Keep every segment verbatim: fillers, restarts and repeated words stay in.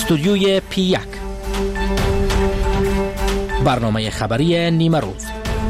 استودیوی پی یک، برنامه خبری نیمه روز.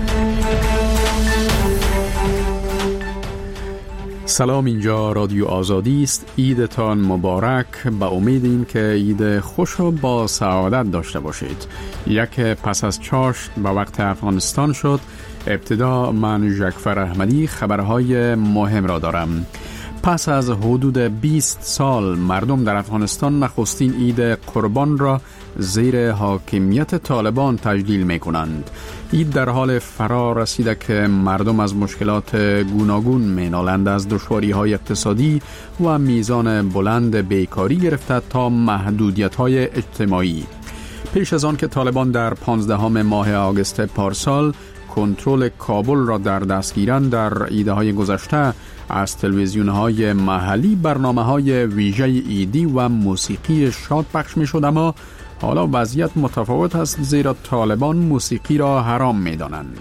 سلام، اینجا رادیو آزادی است. عیدتان مبارک. با امیدیم که عید خوش و با سعادت داشته باشید. یک پس از چاشت به وقت افغانستان شد. ابتدا من جعفر احمدی خبرهای مهم را دارم. پس از حدود بیست سال مردم در افغانستان نخستین عید قربان را زیر حاکمیت طالبان تجلیل می کنند. عید در حال فرا رسیده که مردم از مشکلات گوناگون می نالند، از دشواری های اقتصادی و میزان بلند بیکاری گرفته تا محدودیت های اجتماعی. پیش از آن که طالبان در پانزدهم ماه آگوست پارسال کنترل کابل را در دست گیرند، در عیدهای گذشته از تلویزیون‌های محلی برنامه‌های ویژه عیدی و موسیقی شاد پخش می‌شد، اما حالا وضعیت متفاوت است، زیرا طالبان موسیقی را حرام می‌دانند.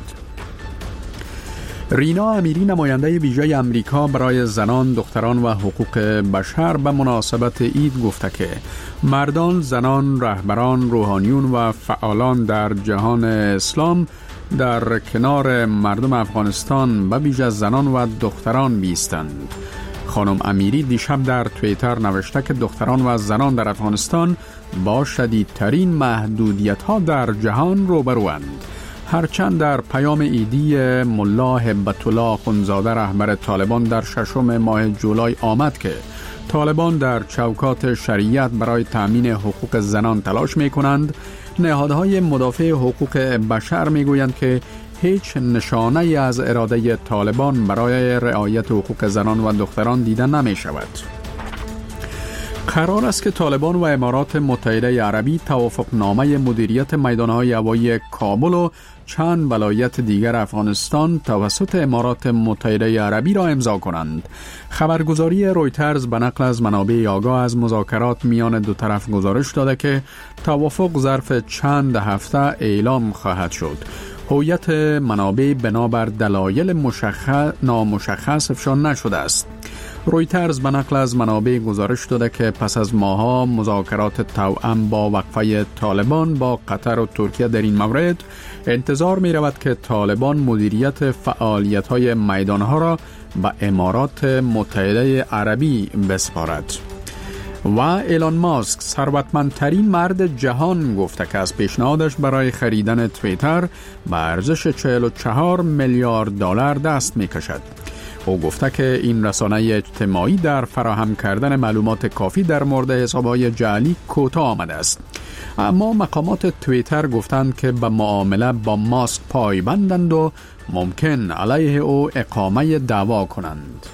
رینا امیری، نماینده ویژه امریکا برای زنان، دختران و حقوق بشر، به مناسبت عید گفته که مردان، زنان، رهبران، روحانیون و فعالان در جهان اسلام در کنار مردم افغانستان و ویژه زنان و دختران بیستند. خانم امیری دیشب در توییتر نوشته که دختران و زنان در افغانستان با شدیدترین محدودیت‌ها در جهان روبروند. هرچند در پیام عیدی ملا هبت الله اخندزاده رهبر طالبان در ششم ماه جولای آمد که طالبان در چوکات شریعت برای تأمین حقوق زنان تلاش می کنند، نهادهای مدافع حقوق بشر می گویند که هیچ نشانه ای از اراده طالبان برای رعایت حقوق زنان و دختران دیده نمی شود. قرار است که طالبان و امارات متحده عربی توافقنامه مدیریت میدانهای هوایی کابل و چند ولایت دیگر افغانستان توسط امارات متحده عربی را امضا کنند. خبرگزاری رویترز به نقل از منابع آگاه از مذاکرات میان دو طرف گزارش داده که توافق ظرف چند هفته اعلام خواهد شد. هویت منابع بنابر دلایل مشخص نامشخص افشا نشده است. رویترز به نقل از منابع گزارش داده که پس از ماه‌ها مذاکرات توأم با وقفه طالبان با قطر و ترکیه در این مورد، انتظار می رود که طالبان مدیریت فعالیت‌های میدانها را به امارات متحده عربی بسپارد. و ایلان ماسک، ثروتمندترین مرد جهان، گفته که از پیشنهادش برای خریدن توییتر به ارزش چهل و چهار میلیارد دلار دست می کشد. او گفته که این رسانه اجتماعی در فراهم کردن معلومات کافی در مورد حساب‌های جعلی کوتاه آمده است. اما مقامات توییتر گفتند که به معامله با ماسک پایبندند و ممکن علیه او اقامه دعوا کنند.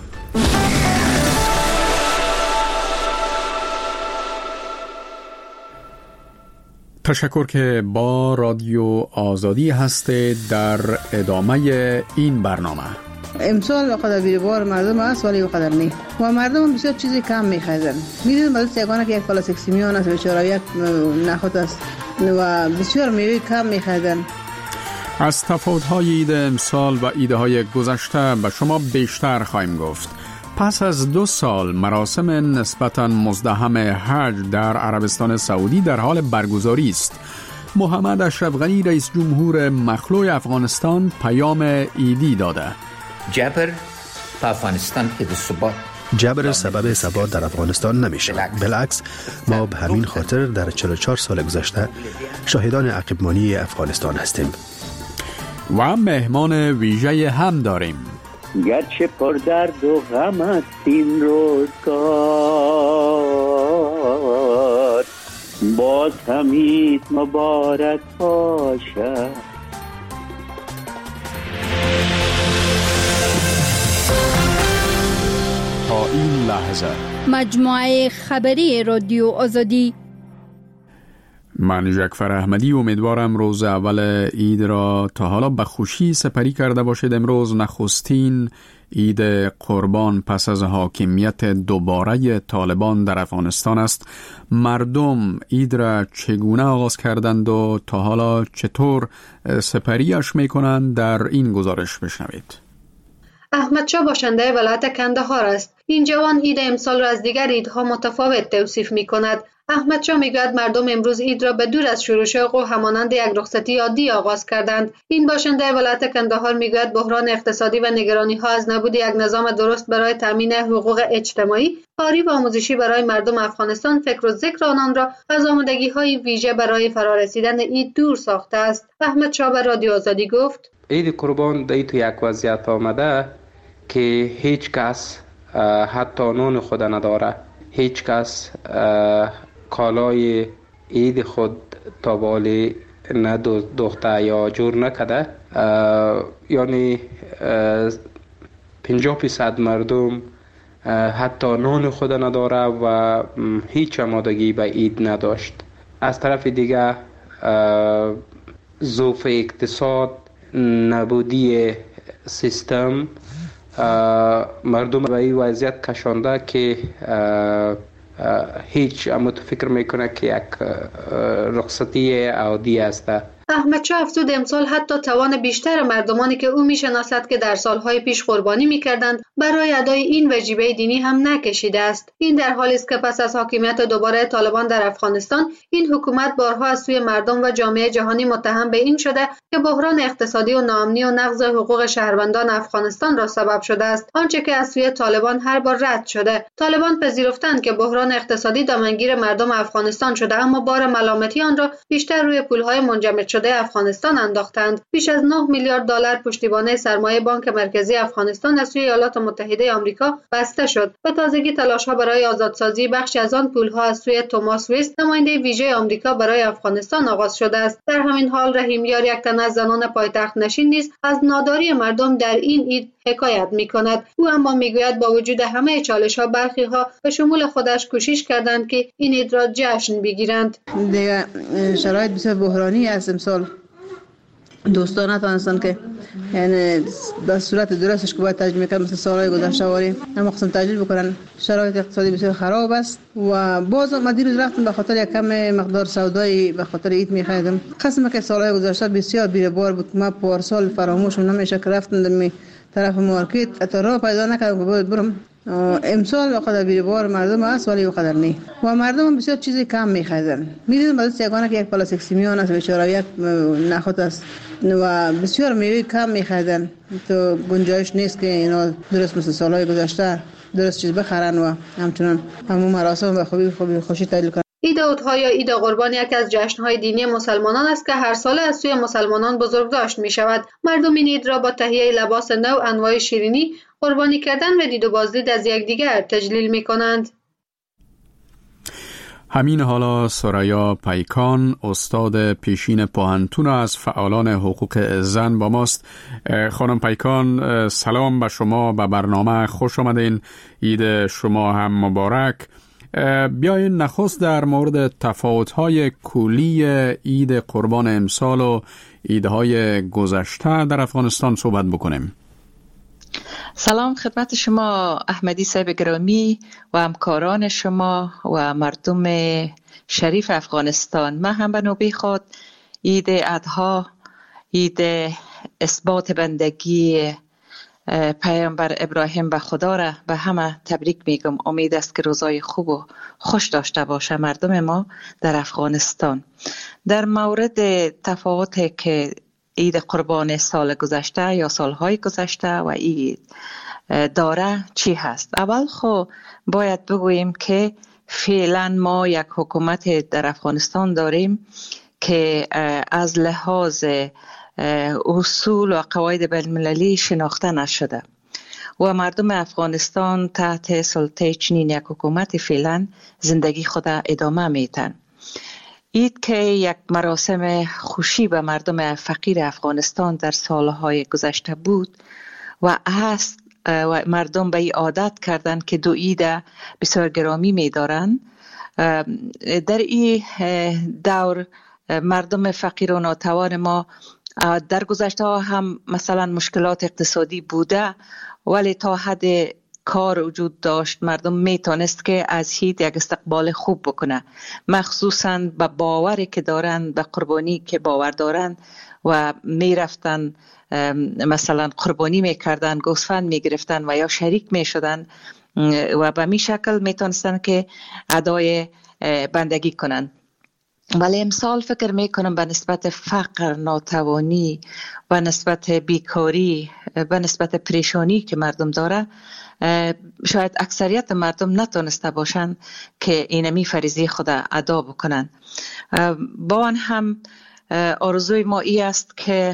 تشکر که با رادیو آزادی هستید. در ادامه این برنامه، امسال قدر بیروار مردم است ولی قدر نی و مردم بسیار چیزی کم می‌خریدن. می‌دونید بعضی سیگانه که یک پالا سکسیمیون است بیچاره یک نخود است و بسیار میوه کم می‌خریدن. از تفاوت‌های عید امسال و عیدهای گذشته به شما بیشتر خواهیم گفت. پس از دو سال مراسم نسبتاً مزدحم حج در عربستان سعودی در حال برگزاری است. محمد اشرف غنی رئیس جمهور مخلوع افغانستان پیام عیدی داده. جبر افغانستان که ثبات جبر سبب ثبات در افغانستان نمیشه. بالعکس، ما به همین خاطر در چهل و چهار سال گذشته شاهدان عقب‌مانی افغانستان هستیم. و مهمان ویژه هم داریم. گرچه پر درد و غم است این روزگار، باز هم عید مبارک باشد. تا این لحظه مجموعه خبری رادیو آزادی. من جعفر احمدی، امیدوارم روز اول عید را تا حالا به خوشی سپری کرده باشید. امروز نخستین عید قربان پس از حاکمیت دوباره طالبان در افغانستان است. مردم عید را چگونه آغاز کردند و تا حالا چطور سپریش میکنند در این گزارش بشنوید. احمد شاه باشنده ولایت کندهار است. این جوان عید امسال را از دیگر عیدها متفاوت توصیف می کند. احمد شاه میگوید مردم امروز عید را به دور از شور و شوق و همانند یک رخصتی عادی آغاز کردند. این باشنده ولایت کندهار میگوید بحران اقتصادی و نگرانی ها از نبود یک نظام درست برای تامین حقوق اجتماعی، کاری و آموزشی برای مردم افغانستان فکر و ذکر آنان را از آمادگی های ویژه برای فرارسیدن عید دور ساخته است. احمد شاه به رادیو آزادی گفت: عید قربان در تو یک وضعیت آمده که هیچ کس حتی نان خود نداره، هیچ کس کالای عید خود تا بالی ندوخته یا جور نکده. یعنی پنجاه فیصد مردم حتی نان خود نداره و هیچ آمادگی به عید نداشت. از طرف دیگه ضعف اقتصاد، نبودی سیستم مردم به این وضعیت کشانده که هیچ اما تو فکر میکنه که یک رخصتی عادی است. احمد شاه افزود امسال حتی توان بیشتر مردمانی که او میشناسد که در سالهای پیش قربانی میکردند برای ادای این وجیبه دینی هم نکشیده است. این در حالی است که پس از حاکمیت دوباره طالبان در افغانستان، این حکومت بارها از سوی مردم و جامعه جهانی متهم به این شده که بحران اقتصادی و ناامنی و نقض حقوق شهروندان افغانستان را سبب شده است، آنچه که از سوی طالبان هر بار رد شده. طالبان پذیرفتند که بحران اقتصادی دامنگیر مردم افغانستان شده، اما بار ملامتی آن را بیشتر روی پولهای منجمد شده افغانستان انداختند. بیش از نه میلیارد دلار پشتیبانی سرمایه بانک مرکزی افغانستان از سوی ایالات متحده آمریکا بسته شد. به تازگی تلاش‌ها برای آزادسازی بخشی از آن پول‌ها از سوی توماس ویست، نماینده ویژه آمریکا برای افغانستان آغاز شده است. در همین حال رحیم یار، یک تن از زنان پایتخت نشین نیز از ناداری مردم در این عید حکایت می‌کند. او اما می‌گوید با وجود همه چالش‌ها، برخی‌ها به شمول خودش کوشش کردند که این عید را جشن بگیرند. دیگه شرایط بسیار بحرانی است امسال. دوستان نتوانستند که یعنی به صورت درستش که باید تجلیل میکنن مثل سالهای گذشته واری اما قسم تجلیل بکنن. شرایط اقتصادی بسیار خراب است و باز ما دیروز رفتم به خاطر یک کم مقدار سودایی به خاطر عید میخریدم. قسم که سالهای گذشته بسیار بی‌بار بود. ما پارسال فراموش نمیشه که رفتم در طرف مارکت تا راه پیدا نکردم که باید برم. امسال وقت بی‌بار مردم است ولی وقت نه و مردم بسیار چیزی کم میخریدن. میدونم بعضی یگانه که یک پلاستیک سیمیان است بیچاره یک نخود است و بسیار میوه کم میخریدن. تو گنجایش نیست که اینا درست مثل سالهای گذشته درست چیز بخرن و همچنان همون مراسم به خوبی خوبی خوشی تجلیل کنن. عید اضحی یا عید قربان یکی از جشن‌های دینی مسلمانان است که هر ساله از سوی مسلمانان بزرگداشت می‌شود. مردم این عید را با تهیه لباس نو، انواع شیرینی، قربانی کردن و دید و بازدید از یکدیگر تجلیل می‌کنند. همین حالا سریا پیکان، استاد پیشین پوهنتون از فعالان حقوق زن با ماست. خانم پیکان، سلام به شما، به برنامه خوش آمدین. عید شما هم مبارک. بیاین نخست در مورد تفاوت‌های کلی عید قربان امسال و عیدهای گذشته در افغانستان صحبت بکنیم. سلام خدمت شما احمدی صاحب گرامی و همکاران شما و مردم شریف افغانستان. من هم به نوبه خود عید اضحی، عید اثبات بندگی پیامبر ابراهیم به خدا را به همه تبریک میگم. امید است که روزای خوب و خوش داشته باشه مردم ما در افغانستان. در مورد تفاوتی که عید قربان سال گذشته یا سالهای گذشته و عید داره چی هست؟ اول خو باید بگوییم که فعلا ما یک حکومت در افغانستان داریم که از لحاظ اصول و قواعد بین‌المللی شناخته نشده و مردم افغانستان تحت سلطه چنین یک حکومت فعلا زندگی خود ادامه میتن. عید که یک مراسم خوشی به مردم فقیر افغانستان در سالهای گذشته بود و هست و مردم به این عادت کردند که دو عید بسیار گرامی می‌دارند. در این دور مردم فقیر و ناتوان ما در گذشته هم مثلا مشکلات اقتصادی بوده ولی تا حد کار وجود داشت مردم میتونست که از عید یک استقبال خوب بکنه، مخصوصا به باوری که دارن، به قربانی که باور دارن و میرفتن مثلا قربانی میکردن، گوسفند میگرفتن و یا شریک میشدن و به می شکل میتونستن که ادای بندگی کنند. ولی امسال فکر میکنم به نسبت فقر، ناتوانی، به نسبت بیکاری، به نسبت پریشانی که مردم داره، شاید اکثریت مردم نتونسته باشند که اینمی فریضه خود ادا بکنن. با آن هم آرزوی ما ای است که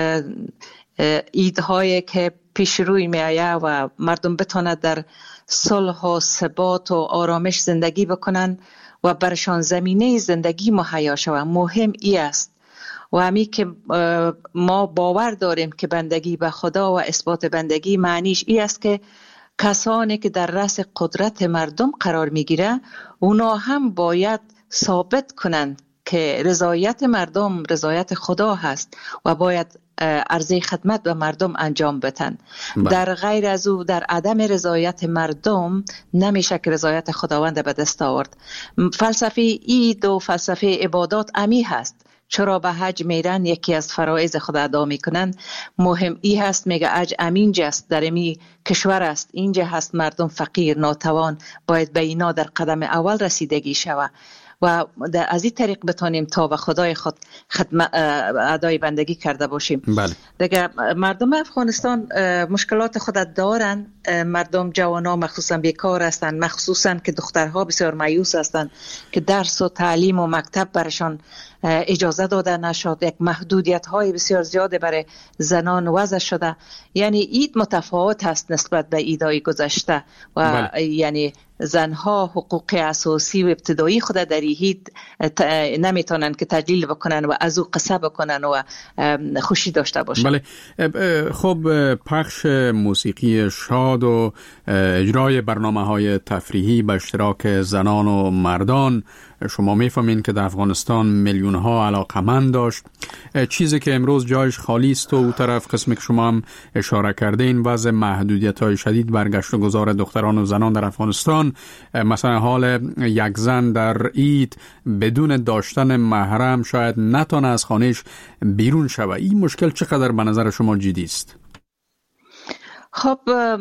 ایدهایی که پیش روی می آید و مردم بتواند در صلح و ثبات و آرامش زندگی بکنن و برشان زمینه زندگی مهیا شود. مهم ای است و همی که ما باور داریم که بندگی به خدا و اثبات بندگی معنیش ای است که کسانی که در رأس قدرت مردم قرار میگیره اونا هم باید ثابت کنند که رضایت مردم رضایت خدا هست و باید عرضه خدمت به مردم انجام بدن. در غیر از او، در عدم رضایت مردم نمیشه که رضایت خداوند به دست آورد. فلسفه عید و فلسفه عبادات امی هست. چرا به حج میرن؟ یکی از فرایض خود ادا میکنن. مهم ای هست، میگه حج امینجا است، در امی کشور است، اینجا هست مردم فقیر ناتوان، باید به اینا در قدم اول رسیدگی شود و از این طریق بتانیم تا به خدای خود خدمت ادای بندگی کرده باشیم. بله. دیگه مردم افغانستان مشکلات خود دارن. مردم جوانا مخصوصا بیکار هستند، مخصوصا که دخترها بسیار مایوس هستند که درس و تعلیم و مکتب برشان اجازه داده نشد. یک محدودیت های بسیار زیاده برای زنان وضع شده. یعنی اید متفاوت هست نسبت به ایدای گذشته و بله. یعنی زنها حقوق اساسی و ابتدایی خود در هیچ نمیتونن که تجلیل بکنن و از او قصه بکنن و خوشی داشته باشن. بله. خب پخش موسیقی شاد و اجرای برنامه های تفریحی به اشتراک زنان و مردان، شما میفهمین که در افغانستان میلیون ها علاقمند داشت. چیزی که امروز جایش خالی است و اون طرف قسمی که شما هم اشاره کرده این وضع محدودیت های شدید برگشت و گذار دختران و زنان در افغانستان، مثلا حال یک زن در عید بدون داشتن محرم شاید نتونه از خانهش بیرون شود. این مشکل چقدر به نظر شما جدی است؟ خب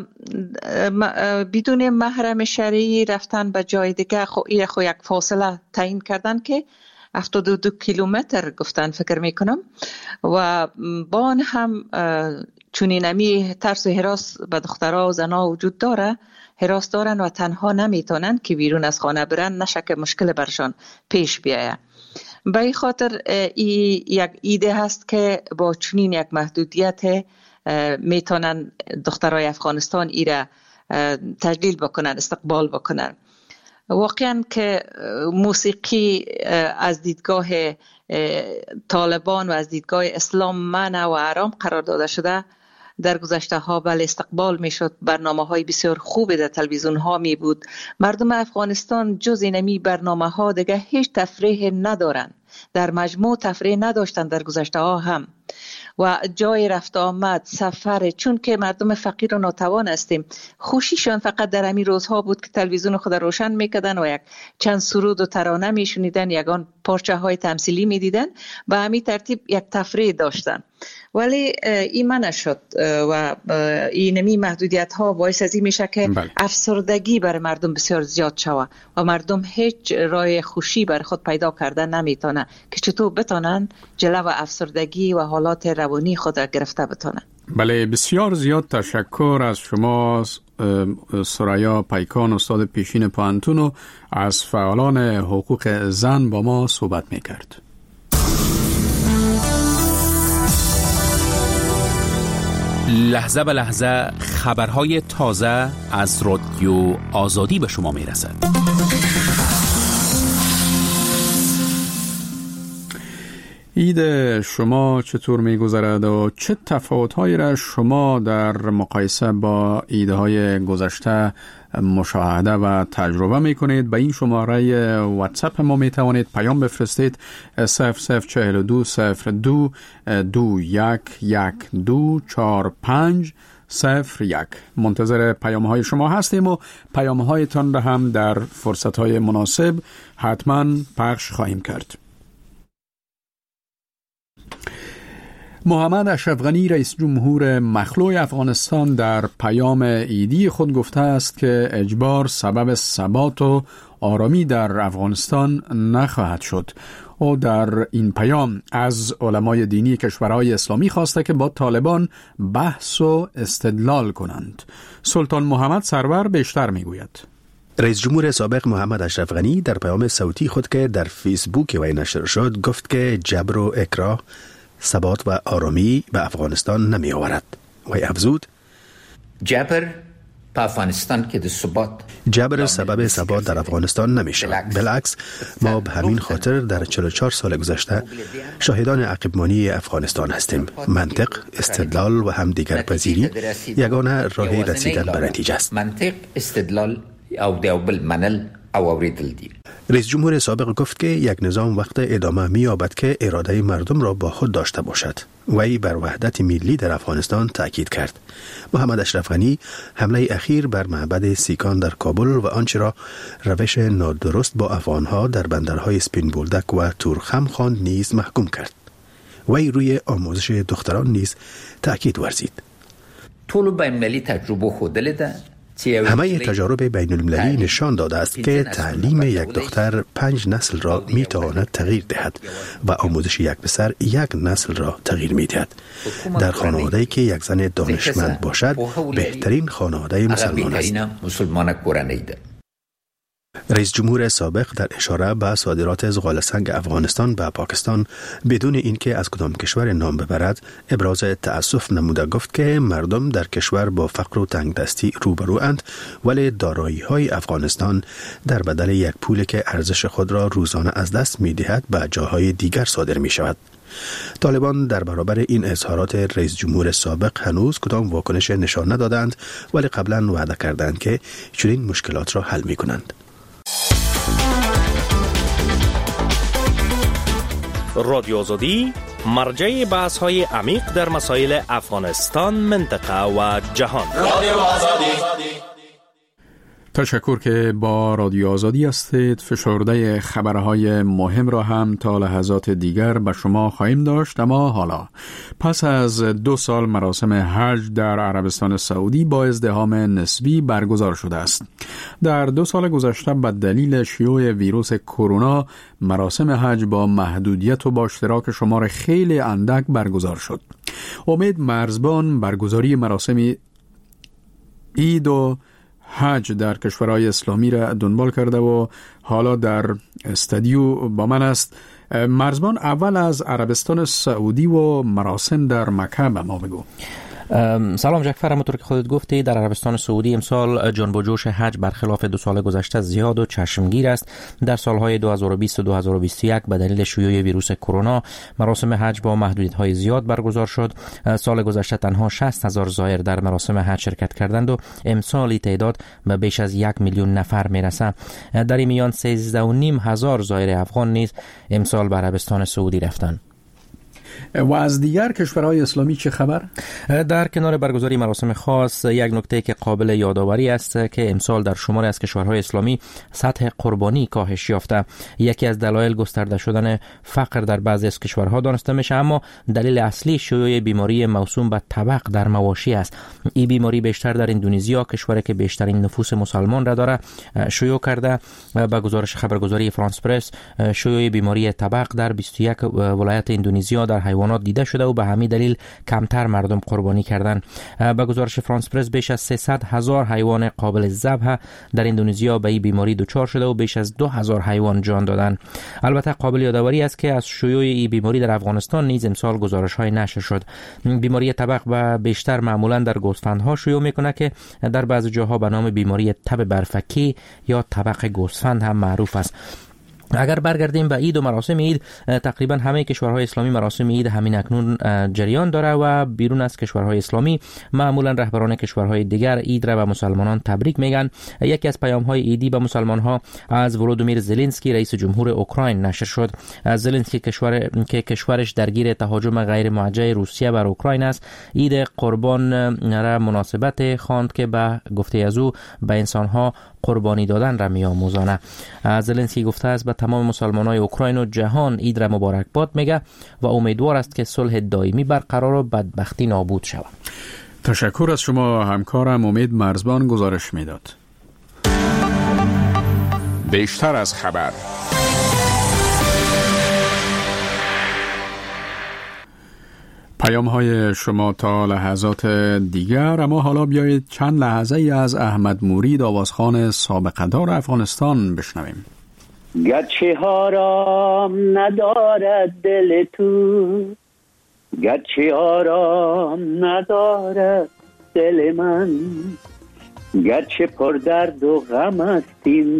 بدون محرم شرعی رفتن به جای دیگه خو این خو یک فاصله تعیین کردن که هفتاد و دو کیلومتر گفتن فکر میکنم و با آن هم چونینمی ترس و هراس به دخترها و زنها وجود داره، هراس دارن و تنها نمیتونن که بیرون از خانه برن، نشه که مشکل برشان پیش بیاید. به این خاطر ای یک ایده هست که با چنین یک محدودیت میتونن دخترای افغانستان ایره تجلیل بکنن، استقبال بکنن. واقعا که موسیقی از دیدگاه طالبان و از دیدگاه اسلام منع و حرام قرار داده شده. در گذشته ها بله استقبال می شد، برنامه های بسیار خوبی در تلویزیون ها می بود. مردم افغانستان جز اینمی برنامه ها دیگه هیچ تفریح ندارن، در مجموع تفریح نداشتن در گذشته ها هم و جای رفت آمد سفر، چون که مردم فقیر و ناتوان هستیم، خوشیشان فقط در همین روزها بود که تلویزیون خود روشن میکردن و یک چند سرود و ترانه میشنیدن، یگان پارچه های تمثیلی میدیدن، به همین ترتیب یک تفریح داشتن. ولی این منع شد و اینمی محدودیت ها باعث از این میشه که بله. افسردگی برای مردم بسیار زیاد شود و مردم هیچ راه خوشی برای خود پیدا کردن نمیتونه که چطور بتونن جلو افسردگی و حالات روانی خود را گرفته بتونن. بله، بسیار زیاد تشکر از شما سریا پیکان، استاد پیشین پوهنتون و از فعالان حقوق زن با ما صحبت میکرد. لحظه به لحظه خبرهای تازه از رادیو آزادی به شما میرسد. عید شما چطور میگذرد و چه تفاوت‌هایی را شما در مقایسه با عیدهای گذشته مشاهده و تجربه میکنید؟ به این شماره واتساپ ما میتوانید پیام بفرستید صفر صفر چهل و دو صفر دو دو یک یک دو چهار پنج صفر یک. منتظر پیام های شما هستیم و پیام هایتان را هم در فرصت های مناسب حتما پخش خواهیم کرد. محمد اشرف غنی رئیس جمهور مخلوع افغانستان در پیام عیدی خود گفته است که اجبار سبب ثبات و آرامی در افغانستان نخواهد شد. او در این پیام از علمای دینی کشورهای اسلامی خواسته که با طالبان بحث و استدلال کنند. سلطان محمد سرور بیشتر میگوید. رئیس جمهور سابق محمد اشرف غنی در پیام صوتی خود که در فیسبوک وی نشر شد گفت که جبر و اکراه ثبات و آرامی به افغانستان نمی آورد. وی افزود: جبر په افغانستان کې د ثبات جبر سبب ثبات در افغانستان نمی شود. بالعکس ما به همین خاطر در چهل و چهار سال گذشته شاهدان عقب‌مانی افغانستان هستیم. منطق، استدلال و همدیگر پذیری یگانه راه رسیدن به نتیجه است. منطق، استدلال او دیوبل منل او اوریدل دی. رئیس جمهور سابق گفت که یک نظام وقت ادامه می‌یابد که اراده مردم را با خود داشته باشد. وی بر وحدت ملی در افغانستان تاکید کرد. محمد اشرف غنی حمله اخیر بر معبد سیکان در کابل و آنچه را روش نادرست با افغانها در بندرهای سپین بولدک و تورخم خواند نیز محکوم کرد. وی روی آموزش دختران نیز تاکید ورزید. طول بین‌المللی تجربه خودل ده همه تجارب بین المللی نشان داده است که تعلیم یک دختر پنج نسل را می تواند تغییر دهد و آموزش یک پسر یک نسل را تغییر می دهد. در خانواده‌ای که یک زن دانشمند باشد بهترین خانواده مسلمان است. رئیس جمهور سابق در اشاره به صادرات زغال سنگ افغانستان به پاکستان بدون اینکه از کدام کشور نام ببرد ابراز تأسف نموده گفت که مردم در کشور با فقر و تنگدستی روبروند، ولی دارایی‌های افغانستان در بدل یک پولی که ارزش خود را روزانه از دست می‌دهد به جاهای دیگر صادر می‌شود. طالبان در برابر این اظهارات رئیس جمهور سابق هنوز کدام واکنش نشان ندادند، ولی قبلا وعده کردند که چنین مشکلات را حل می‌کنند. رادیو آزادی مرجع بحث های عمیق در مسائل افغانستان، منطقه و جهان. رادیو آزادی. تشکر که با رادیو آزادی هستید. فشرده خبرهای مهم را هم تا لحظات دیگر به شما خواهیم داشت. اما حالا پس از دو سال مراسم حج در عربستان سعودی با ازدحام نسبی برگزار شده است. در دو سال گذشته به دلیل شیوع ویروس کرونا مراسم حج با محدودیت و با اشتراک شمار خیلی اندک برگزار شد. امید مرزبان برگزاری مراسم عید و حج در کشورهای اسلامی را دنبال کرده و حالا در استودیو با من است. مرزبان، اول از عربستان سعودی و مراسم در مکه به ما بگو. سلام جعفر، همونطور که خودت گفتی در عربستان سعودی امسال جنب و جوش حج برخلاف دو سال گذشته زیاد و چشمگیر است. در سالهای دو هزار و بیست و دو هزار و بیست و یک به دلیل شیوع ویروس کرونا مراسم حج با محدودیت‌های زیاد برگزار شد. سال گذشته تنها شصت هزار زائر در مراسم حج شرکت کردند و امسال تعداد به بیش از یک میلیون نفر میرسه. در این میان سیزده و نیم هزار زائر افغان نیز امسال به عربستان سعودی رفتند. و از دیگر کشورهای اسلامی چه خبر؟ در کنار برگزاری مراسم خاص، یک نکته که قابل یادآوری است که امسال در شماری از کشورهای اسلامی سطح قربانی کاهش یافته. یکی از دلایل گسترده شدن فقر در بعضی از کشورها دانسته میشه، اما دلیل اصلی شیوع بیماری موسوم به طبق در مواشی است. این بیماری بیشتر در اندونزیا، کشوری که بیشترین نفوس مسلمان را داره، شیوع کرده. با گزارش خبرگزاری فرانس پرس، شیوع بیماری طبق در بیست و یک ولایت اندونزیا در حیوانات دیده شده و به همین دلیل کمتر مردم قربانی کردن. به گزارش فرانس پرس بیش از سیصد هزار حیوان قابل ذبح در اندونزیا به این بیماری دچار شده و بیش از دو هزار حیوان جان دادن. البته قابل یادآوری است که از شیوع این بیماری در افغانستان نیز امسال گزارش‌های نشر شد. بیماری طبق و بیشتر معمولا در گوسفندها شیوع میکنه که در بعضی جاها به نام بیماری تب برفکی یا طبق گوسفند هم معروف است. اگر برگردیم به عید و مراسم عید، تقریبا همه کشورهای اسلامی مراسم عید همین اکنون جریان داره و بیرون از کشورهای اسلامی معمولا رهبران کشورهای دیگر عید را به مسلمانان تبریک میگن. یکی از پیام‌های عیدی به مسلمان‌ها از ولودیمیر زلنسکی رئیس جمهور اوکراین نشر شد. زلنسکی کشور که کشورش درگیر تهاجم غیر موجه روسیه بر اوکراین است، عید قربان را مناسبت خواند که به گفته از او به انسان‌ها قربانی دادن را می‌آموزانه. زلنسکی گفته است به تمام مسلمانای اوکراین و جهان عید را مبارکباد میگه و امیدوار است که صلح دائمی برقرار و بدبختی نابود شود. تشکر از شما همکارم امید مرزبان گزارش میداد. بیشتر از خبر. پیام های شما تا لحظات دیگر، اما حالا بیایید چند لحظه ای از احمد مورید، آوازخوان سابقه‌دار افغانستان بشنویم. گرچه آرام ندارد دل تو، گرچه آرام ندارد دل من، گرچه پر درد و غم است این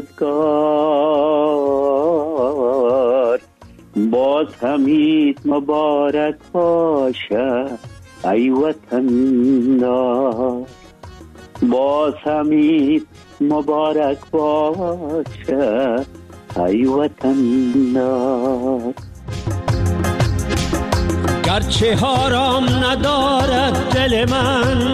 روزگار، باز همید مبارک باشه ای وطن دار، باز همید مبارک باشه ای وطن دار. گرچه آرام ندارد دل من،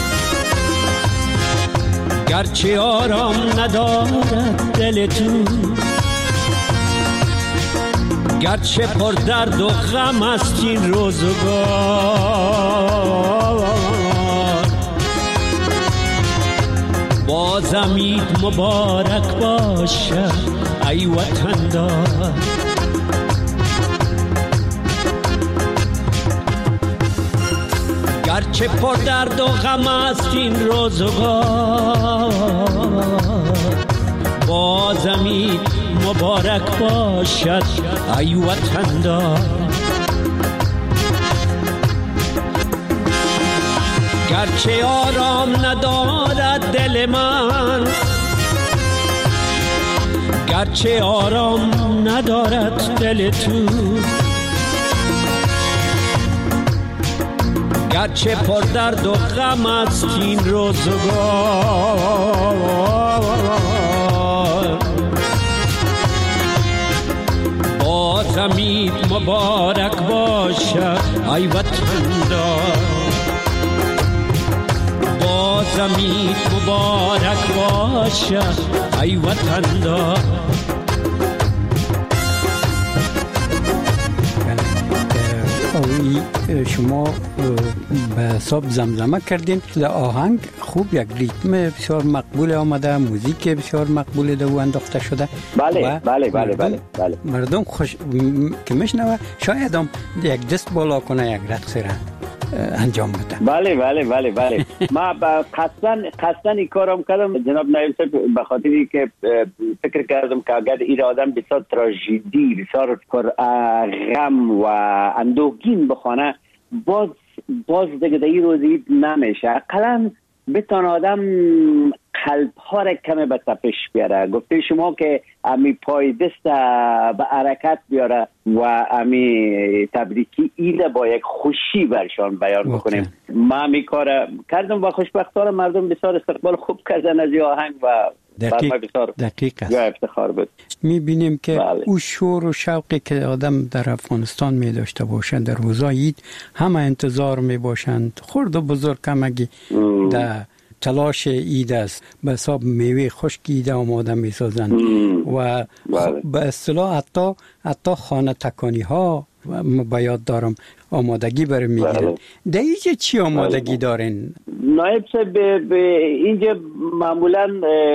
گرچه آرام ندارد دل تو، گرچه پر درد و غم است این روزگار، بازم عید مبارک باشه ای وطن دار. گرچه پر درد و غم است این روزگار، بازم عید مبارک باشد ای وطن دار. گرچه آرام ندارد دل من، گرچه آرام ندارد دل تو، گرچه پر درد و غم است این روزگار، بازم عید مبارک باشه ای وطن دار، بازم عید مبارک باشه ای وطن دار. شما به حساب زمزمه کردین، در آهنگ خوب یک ریتم بسیار مقبول آمده، موزیک بسیار مقبول دو انداخته شده. بله بله بله بله بله مردم خوش که میشنوه شاید هم یک دست بالا کنه، یک رقص را انجام بده. بله بله بله بله ما قصداً قصداً این کارم کردم جناب نایب صاحب، به خاطری که فکر کردم که اگر این آدم بسیار تراژدی، بسیار پر غم و اندوهگین بخونه، باز باز دیگه در این روزی نمیشه. اقلاً بتان آدم قلب ها را کمی به تپش بیاره. گفته شما که امی پای دست به حرکت بیاره و امی تبریکی ایده با یک خوشی برشان بیان بکنیم. ما امی کار کردم و خوشبختانه مردم بسیار استقبال خوب کردن از این آهنگ و دقیق, دقیق است. افتخار بود. میبینیم که بله. او شور و شوقی که آدم در افغانستان می داشته باشند در روزای عید همه انتظار می باشند، خرد و بزرگ همگی در تلاش عید است، به حساب میوه خشک عید آماده می سازند و بله. به اصطلاح حتی حتی خانه تکانی ها به یاد دارم آمادگی برای میگیرن. بله. در اینجا چی آمادگی بله. دارین؟ نایب صاحب اینجا معمولا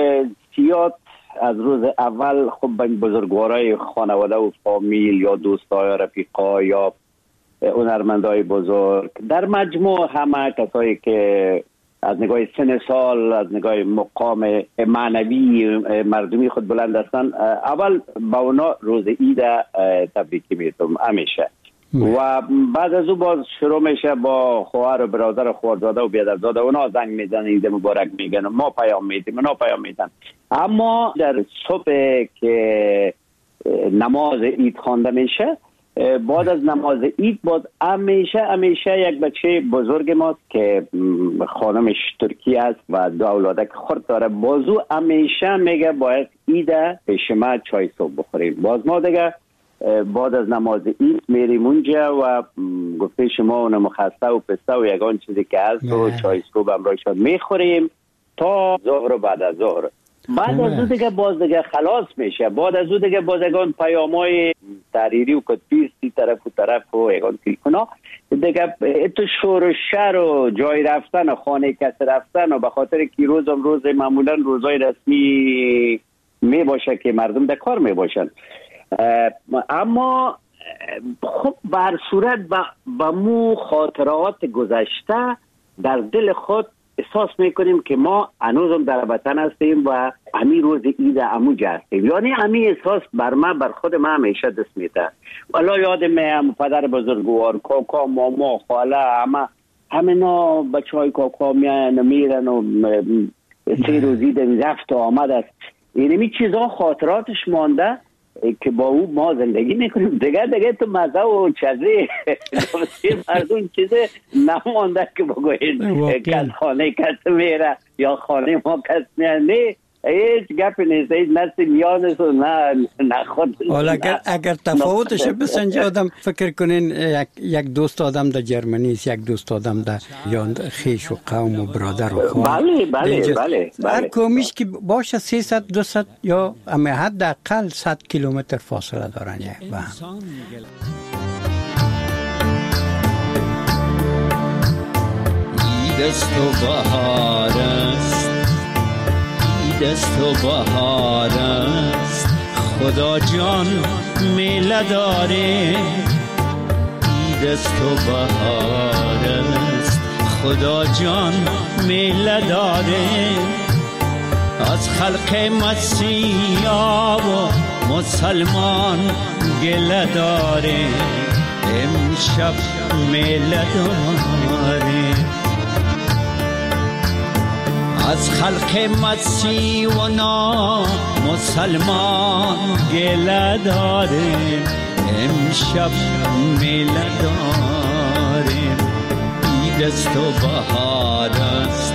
سیاد از روز اول خب بزرگوارای خانواده و فامیل یا دوستای رفیقا یا هنرمندای بزرگ در مجموع همه کسایی که از نگاه سن سال، از نگاه مقام معنوی مردمی خود بلند هستن، اول با اونا روز عید تبریکی میتونم همیشه و بعد از او باز شروع میشه با خواهر و برادر و خواهرزاده و بیادرزاده، اونا زنگ میزنن عید مبارک میگن، ما پیام میدیم، اونا پیام میدن. اما در صبح که نماز عید خوانده میشه، بعد از نماز عید باز همیشه همیشه یک بچه بزرگ ماست که خانمش ترکی است و دو اولادک خرد داره، بازو همیشه میگه باید عید پیش ما چای صبح بخوریم. باز ما دیگه بعد از نماز عید میریم اونجا و گفته شما اون مخسته و پسته و یگان چیزی که هست و چای صبح هم رایشان میخوریم تا ظهر و بعد از ظهر. بعد از اون دیگه باز دیگه خلاص میشه. بعد از اون دیگه باز اگان پیامای تحریری و کتبی سی طرف و طرف و اگان تلفونا دیگه تو شور و شر و جای رفتن و خانه کس رفتن و به خاطر که روزم روز معمولا روزای رسمی می باشه که مردم در کار می باشن. اما خب بر صورت با مو خاطرات گذشته در دل خود احساس میکنیم که ما هنوزم در وطن هستیم و همین روز عید عموج هستیم. یعنی همین احساس بر من بر خود من همیشه دست میده. والا یاد میام پدر بزرگوار، کاکا، ماما، خاله، همه همینا بچه های کاکا میان میرن و سه روزی رفت و آمد است. یعنی می چیزا خاطراتش مانده که با او ما زندگی میکنیم. دیگه دیگه تو مزه و چزه مردم چیزه نمانده که بگوید کس خانه کس میره یا خانه ما کس میره. نه هیچ گپ نیست، هیچ نسل میانست و نه نه خود. حالا اگر, اگر تفاوتش بسنجه آدم فکر کنین یک, یک دوست آدم در جرمنی است، یک دوست آدم در یا خیش و قوم و برادر و خواه. بله بله بله هر کومیش که باشه سیصد دویست یا اما حداقل صد کیلومتر فاصله دارن یک با هم. دست و بهار است، دست و بهار است، خدا جان میله داره. دست و بهار است، خدا جان میله داره. از خلق مسیحا و مسلمان گله داره. امشب میله داره. از خلق مسیح و نا مسلمان گله داره. امشب میله داره. ای دست و بهار است.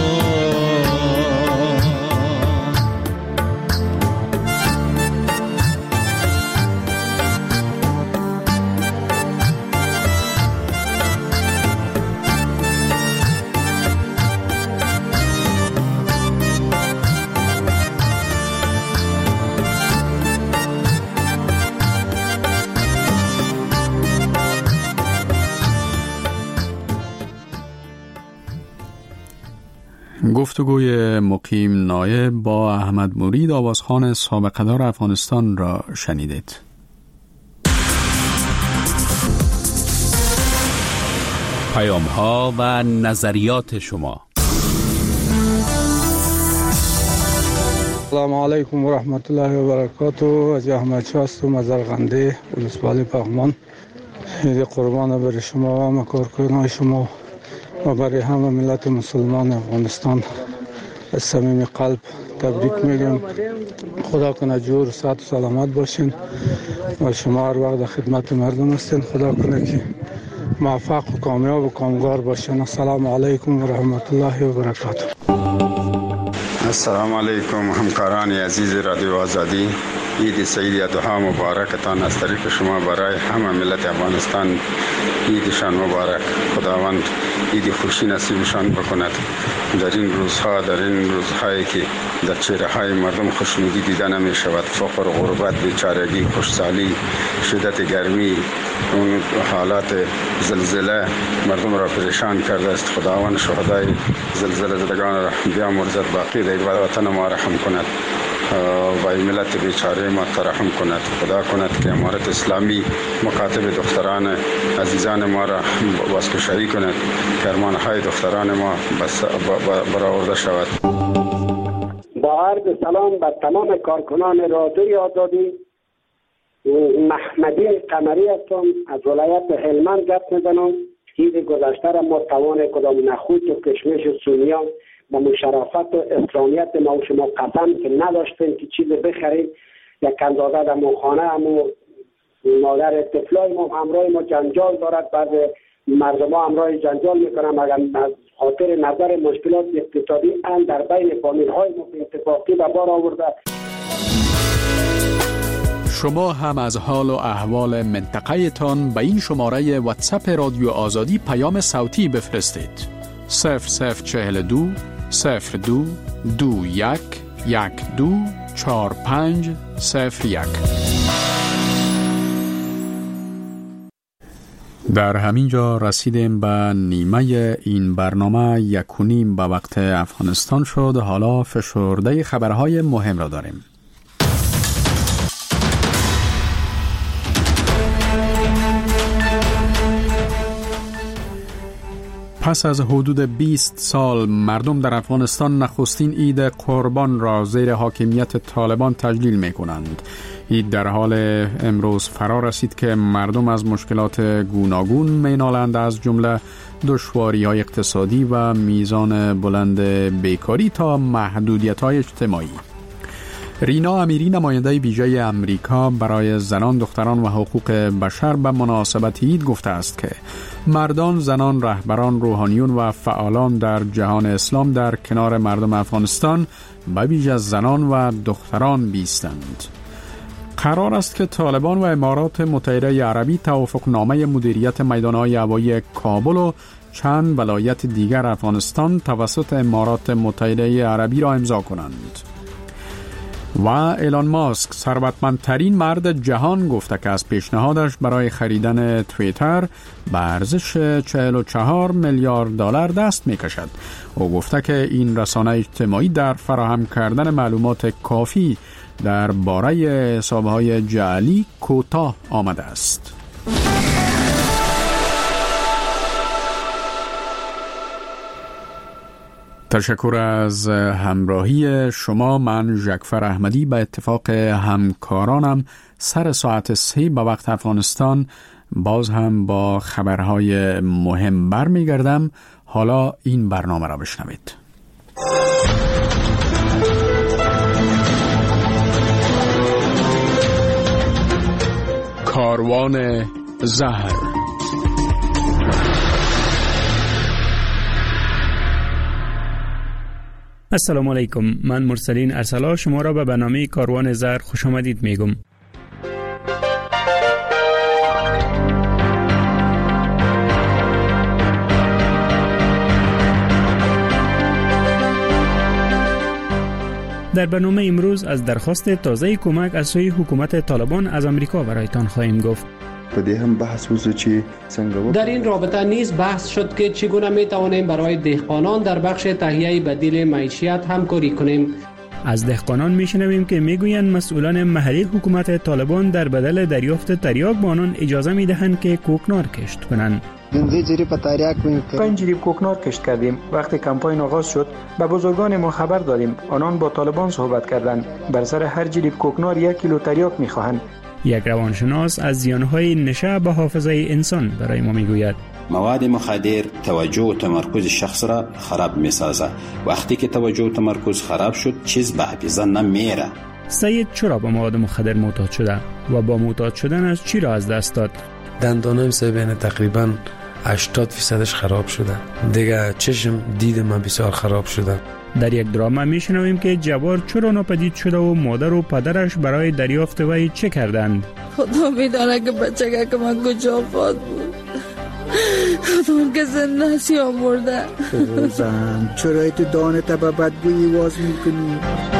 گفتگوی مقیم نایب با احمد مرید آوازخوان سابقه‌دار افغانستان را شنیدید. پیام ها و نظریات شما. سلام علیکم و رحمت الله و برکاته. از احمد شاه هستم از ارغنده ولسوالی پغمان. عید قربان برای شما و کارکنان شما و برای همه ملت مسلمان افغانستان از صمیم قلب تبریک میگم. خدا کنه جور صحت و سلامت باشین و شما هر وقت در خدمت مردم هستین. خدا کنه که موفق و کامیاب و کامگار باشین. السلام علیکم و رحمت الله و برکاته. السلام علیکم همکاران عزیز رادیو آزادی. عید سعید ادها مبارکتان از طریق شما برای همه ملت افغانستان عیدشان مبارک. خداوند عید خوشی نصیبشان بکند. در این روزها در این روزهایی که در چهره های مردم خوشنودی دیده نمی شود، فقر و غربت، بیچارگی، خشکسالی، شدت گرمی، اون حالات زلزله مردم را پریشان کرده است. خداوند شهدای زلزله زدگان را بیامرزد، باقی در وطن ما رحم کند و این ملت بیچاره ما ترحم کند. خدا کند که امارت اسلامی مکاتب دختران عزیزان ما را بازگشایی کند که ارمانهای دختران ما برآورده شود. با عرض سلام به تمام کارکنان رادیوی آزادی. محمدی قمری هستم از ولایت هلمند گپ میزنم. عید گذشته را ما توان کدام نخود و کشمش و سونیا با مشرفت و اسلامیت ما و شما قسم که نداشتیم که چیز بخریم. یک اندازه در خانه همو مادر طفلای ما همراه ما جنجال دارد، بعد مردم ها همراه جنجال میکنم اگر از خاطر نظر مشکلات اقتصادی ان در بین فامیل های ما اتفاقی به بار آورده. شما هم از حال و احوال منطقه تان به این شماره واتساپ رادیو آزادی پیام صوتی بفرستید. صفر صفر چهل دو صفر دو دو یک یک دو چهار پنج صفر یک. در همین جا رسیدیم به نیمه این برنامه. یک و نیم به وقت افغانستان شد. حالا فشرده خبرهای مهم را داریم. پس از حدود بیست سال مردم در افغانستان نخستین عید قربان را زیر حاکمیت طالبان تجلیل می کنند. عید در حال امروز فرا رسید که مردم از مشکلات گوناگون می نالند، از جمله دشواری های اقتصادی و میزان بلند بیکاری تا محدودیت های اجتماعی. رینا امیری، نماینده ویژه امریکا برای زنان، دختران و حقوق بشر، به مناسبت عید گفته است که مردان، زنان، رهبران، روحانیون و فعالان در جهان اسلام در کنار مردم افغانستان به ویژه زنان و دختران بیستند. قرار است که طالبان و امارات متحده عربی توافقنامه مدیریت میدانهای هوایی کابل و چند ولایت دیگر افغانستان توسط امارات متحده عربی را امضا کنند. و ایلان ماسک، ثروتمندترین مرد جهان، گفته که از پیشنهادش برای خریدن توییتر به ارزش چهل و چهار میلیارد دلار دست میکشد. او گفته که این رسانه اجتماعی در فراهم کردن معلومات کافی در باره حسابهای جعلی کوتاه آمده است. تشکر از همراهی شما. من ژکفر احمدی به اتفاق همکارانم سر ساعت سه به وقت افغانستان باز هم با خبرهای مهم برمیگردم. حالا این برنامه را بشنوید. کاروان زهر. السلام علیکم، من مرسلین ارسلا شما را به برنامه کاروان زهر خوش آمدید میگم. در برنامه امروز از درخواست تازه کمک از سوی حکومت طالبان از امریکا برایتان خواهیم گفت. در این رابطه نیز بحث شد که چگونه می توانیم برای دهقانان در بخش تهیه بدیل معیشت همکاری کنیم. از دهقانان میشنویم که میگویند مسئولان محلی حکومت طالبان در بدل دریافت تریاک با آنان اجازه میدهند که کوکنار کشت کنند. پنج جریب کوکنار کشت کردیم. وقتی کمپاین آغاز شد به بزرگان ما خبر دادیم. آنان با طالبان صحبت کردند. بر سر هر جریب کوکنار یک کیلو تریاک میخواهند. یک روانشناس از زیانهای نشه به حافظه انسان برای ما میگوید. مواد مخدر توجه و تمرکز شخص را خراب میسازه. وقتی که توجه و تمرکز خراب شد چیز به حافظه نمیره. سید چرا به مواد مخدر معتاد شده و با معتاد شدنش چی را از دست داد؟ دندانم سه تقریبا هشتاد فیصدش خراب شده. دیگه چشم دید من بسیار خراب شده. در یک دراما میشنویم که جوار چرا ناپدید شده و مادر و پدرش برای دریافت وی چه کردند. خدا میدانه که بچه که من کجا خواهد بود. خدا که زنده سی آورده. زن چرا تو دانت به بدگویی واز میکنی؟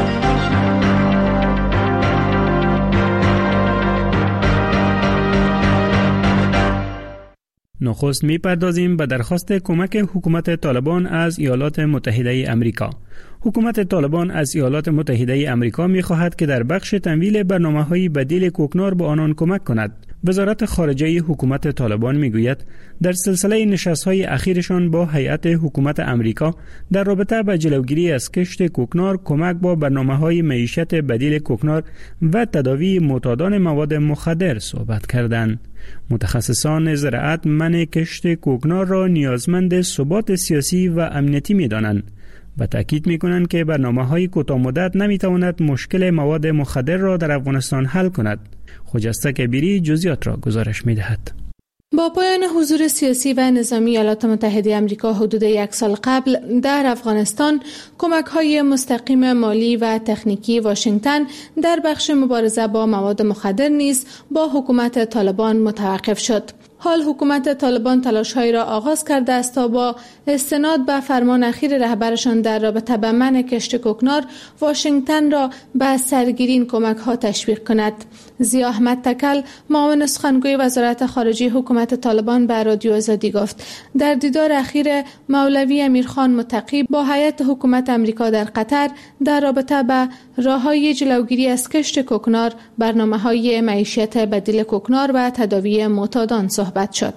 نخست میپردازیم به درخواست کمک حکومت طالبان از ایالات متحده امریکا. حکومت طالبان از ایالات متحده امریکا می‌خواهد که در بخش تمویل برنامه‌های بدیل کوکنار به آنان کمک کند. وزارت خارجه حکومت طالبان میگوید در سلسله نشست‌های اخیرشان با هیئت حکومت امریکا در رابطه با جلوگیری از کشت کوکنار، کمک با برنامه‌های معیشت بدیل کوکنار و تداوی معتادان مواد مخدر صحبت کردند. متخصصان زراعت منع کشت کوکنار را نیازمند ثبات سیاسی و امنیتی می‌دانند. و تأکید می‌کنند که برنامه‌های کوتاه‌مدت نمی‌تواند مشکل مواد مخدر را در افغانستان حل کند. خجسته کبیری جزئیات را گزارش می‌دهد. با پایان حضور سیاسی و نظامی ایالات متحده آمریکا حدود یک سال قبل در افغانستان، کمک‌های مستقیم مالی و تکنیکی واشنگتن در بخش مبارزه با مواد مخدر نیز با حکومت طالبان متوقف شد. حال حکومت طالبان تلاش‌هایی را آغاز کرده است تا با استناد به فرمان اخیر رهبرشان در رابطه با منع کشت کوکنار واشنگتن را به سرگیری این کمک‌ها تشویق کند. ضیا احمد تکل، معاون سخنگوی وزارت خارجه حکومت طالبان، به رادیو آزادی گفت در دیدار اخیر مولوی امیرخان متقی با هیئت حکومت امریکا در قطر در رابطه با راه‌های جلوگیری از کشت کوکنار، برنامه‌های معیشت بدیل کوکنار و تداوی معتادان صحبت شد.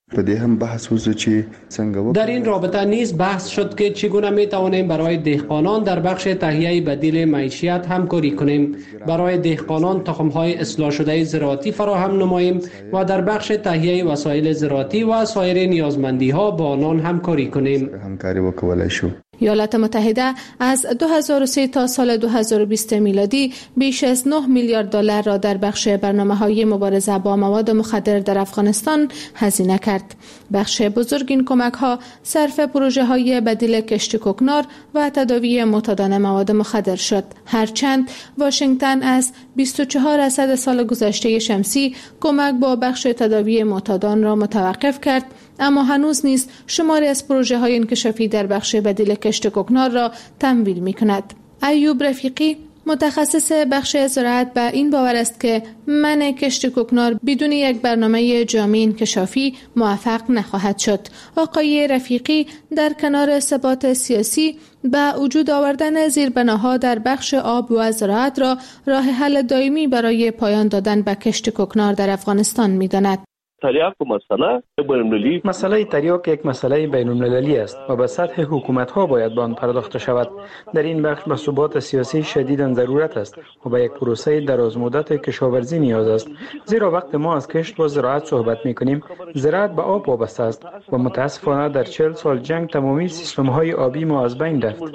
در این رابطه نیز بحث شد که چگونه می توانیم برای دهقانان در بخش تهیه بدیل معیشت همکاری کنیم، برای دهقانان تخم‌های اصلاح شده زراعتی فراهم نماییم و در بخش تهیه وسایل زراعتی و سایر نیازمندی‌ها با آنان همکاری کنیم. ایالات متحده از دو هزار و سه تا سال دو هزار و بیست میلادی بیش از نه میلیارد دلار را در بخش برنامه‌های مبارزه با مواد مخدر در افغانستان هزینه کرد. بخش بزرگ این کمک‌ها صرف پروژه‌های بدیل کشت کوکنار و تداوی معتادان مواد مخدر شد. هرچند واشنگتن از بیست و چهار درصد سال گذشته شمسی کمک با بخش تداوی معتادان را متوقف کرد، اما هنوز نیز شماری از پروژه‌های انکشافی در بخش بدیل کشت کوکنار را تمویل می‌کند. ایوب رفیقی، متخصص بخش زراعت، به این باور است که منع کشت کوکنار بدون یک برنامه جامع انکشافی موفق نخواهد شد. آقای رفیقی در کنار ثبات سیاسی به وجود آوردن زیربناها در بخش آب و زراعت را راه حل دائمی برای پایان دادن به کشت کوکنار در افغانستان می‌داند. تریاک مسئله بین‌المللی مسئله تریاک یک مسئله بین‌المللی است و به سطح حکومت‌ها باید به آن پرداخته شود. در این بخش به ثبات سیاسی شدیداً ضرورت است و به یک پروسه درازمدت کشاورزی نیاز است، زیرا وقت ما از کشت و زراعت صحبت می‌کنیم، زراعت به آب وابسته است و متأسفانه در چهل سال جنگ تمامی سیستم‌های آبی ما از بین رفت.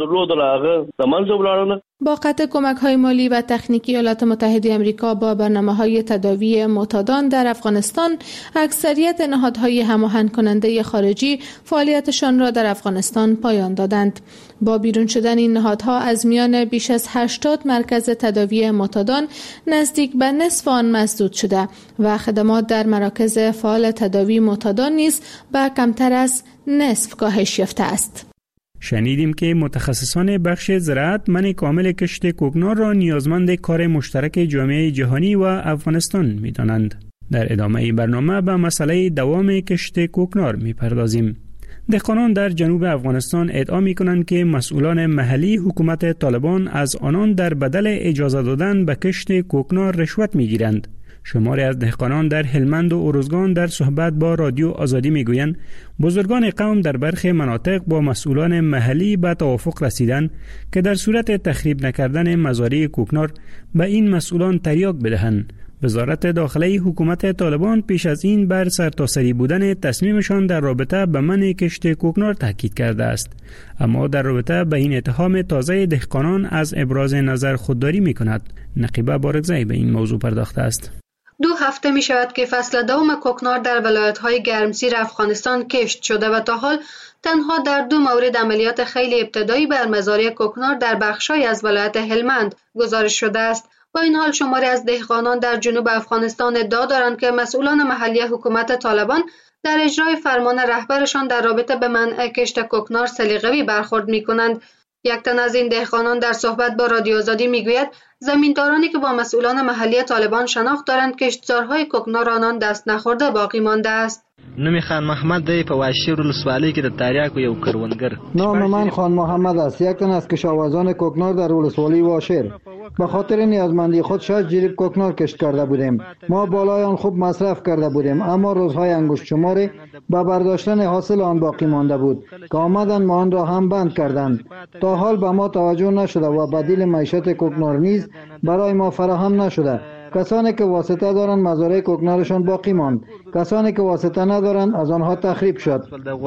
با قطع کمک‌های مالی و تکنیکی ایالات متحده آمریکا با برنامه‌های تداوی معتادان در افغانستان، اکثریت نهادهای هماهنگ کننده خارجی فعالیتشان را در افغانستان پایان دادند. با بیرون شدن این نهادها از میان بیش از هشتاد مرکز تداوی معتادان، نزدیک به نصف آن مسدود شده و خدمات در مراکز فعال تداوی معتادان نیز به کمتر از نصف کاهش یافته است. شنیدیم که متخصصان بخش زراعت منع کامل کشت کوکنار را نیازمند کار مشترک جامعه جهانی و افغانستان می‌دانند. در ادامه برنامه به مسئله دوام کشت کوکنار می‌پردازیم. دهقانان در جنوب افغانستان ادعا می‌کنند که مسئولان محلی حکومت طالبان از آنان در بدل اجازه دادن به کشت کوکنار رشوت می‌گیرند. شماری از دهقانان در هلمند و ارزگان در صحبت با رادیو آزادی میگویند بزرگان قوم در برخی مناطق با مسئولان محلی به توافق رسیدند که در صورت تخریب نکردن مزارع کوکنار به این مسئولان تریاک بدهند. وزارت داخله حکومت طالبان پیش از این بر سرتاسری بودن تصمیمشان در رابطه به منع کشت کوکنار تاکید کرده است، اما در رابطه به این اتهام تازه دهقانان از ابراز نظر خودداری می‌کند. نقیبه بارگزئی به این موضوع پرداخته است. دو هفته می شود که فصل دوم کوکنار در ولایت‌های گرمسیر افغانستان کشت شده و تا حال تنها در دو مورد عملیات خیلی ابتدایی بر مزارع کوکنار در بخش‌های از ولایت هلمند گزارش شده است. با این حال شماری از دهقانان در جنوب افغانستان ادعا دارند که مسئولان محلی حکومت طالبان در اجرای فرمان رهبرشان در رابطه به منع کشت کوکنار سلیقه‌ای برخورد می‌کنند. یک تن از این دهقانان در صحبت با رادیو آزادی میگوید زمیندارانی که با مسئولان محلی طالبان شناخت دارند کشتزارهای کوکنار آنان دست نخورده باقی مانده است. نوم خان محمد دی په واشیر ولسوالۍ کې د تریاکو یو کروندګر. نام من خان محمد است، یک تن از کشاورزان کوکنار در ولسوالی واشیر. به خاطر نیازمندی خود شش جریب کوکنار کشت کرده بودیم. ما بالای آن خوب مصرف کرده بودیم، اما روزهای انگشت شماری به برداشتن حاصل آن باقی مانده بود که آمدند ما آن را هم بند کردند. تا حال به ما توجه نشده و بدیل معیشت کوکنار نیز برای ما فراهم نشده. کسانی که واسطه دارند مزارع کوکنارشان باقی ماند، کسانی که واسطه ندارند از آنها تخریب شد.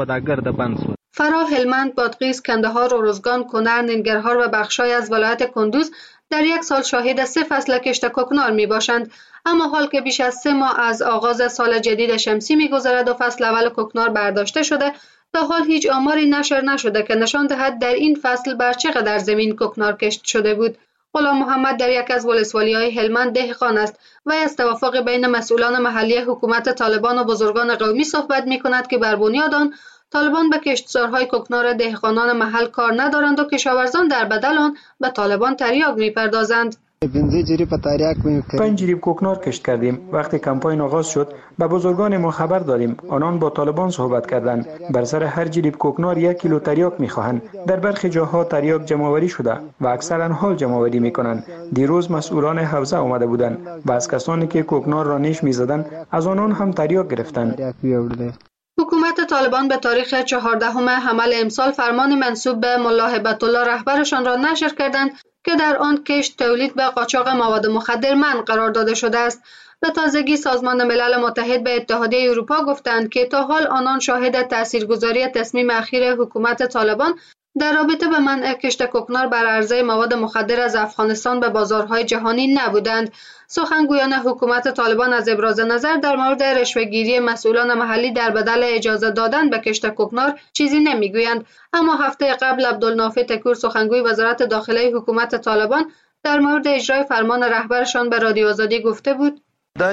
فرا، هلمند، بادغیس، کندهار، ارزگان، کنر، ننگرهار و بخشای از ولایت کندوز در یک سال شاهد سه فصل کشت کوکنار می باشند، اما حال که بیش از سه ماه از آغاز سال جدید شمسی می گذرد و فصل اول کوکنار برداشته شده، تا حال هیچ آماری نشر نشده که نشان دهد در این فصل بر چقدر زمین کوکنار کشت شده بود. غلام محمد در یک از ولسوالی‌های هلمند دهقان است و از توافق بین مسئولان محلی حکومت طالبان و بزرگان قومی صحبت می‌کند که بر بنیاد آن طالبان به کشتزارهای کوکنار دهقانان محل کار ندارند و کشاورزان در بدل آن به طالبان تریاک می‌پردازند. پنج جریب کوکنار کشت کردیم. وقتی کمپاین آغاز شد به بزرگان ما خبر دادیم. آنان با طالبان صحبت کردند. بر سر هر جریب کوکنار یک کیلو تریاک میخواهند. در برخی جاها تریاک جمع‌آوری شده و اکثرا حال جمع‌آوری میکنند. دیروز مسئولان حوزه آمده بودند و از کسانی که کوکنار را نیش میزدند از آنان هم تریاک گرفتند. حکومت طالبان به تاریخ چهاردهم حمل امسال فرمان منسوب به ملا هبت الله رهبرشان را نشر کردند که در آن کشت، تولید و قاچاق مواد مخدر منع قرار داده شده است. به تازگی سازمان ملل متحد به اتحادیه اروپا گفتند که تا حال آنان شاهد تاثیرگذاری تصمیم اخیر حکومت طالبان در رابطه به منع کشت کوکنار بر عرضه مواد مخدر از افغانستان به بازارهای جهانی نبودند. سخنگویان حکومت طالبان از ابراز نظر در مورد رشوه‌گیری مسئولان محلی در بدل اجازه دادن به کشت کوکنار چیزی نمیگویند، اما هفته قبل عبدالنافع تکور سخنگوی وزارت داخله حکومت طالبان در مورد اجرای فرمان رهبرشان به رادیو آزادی گفته بود: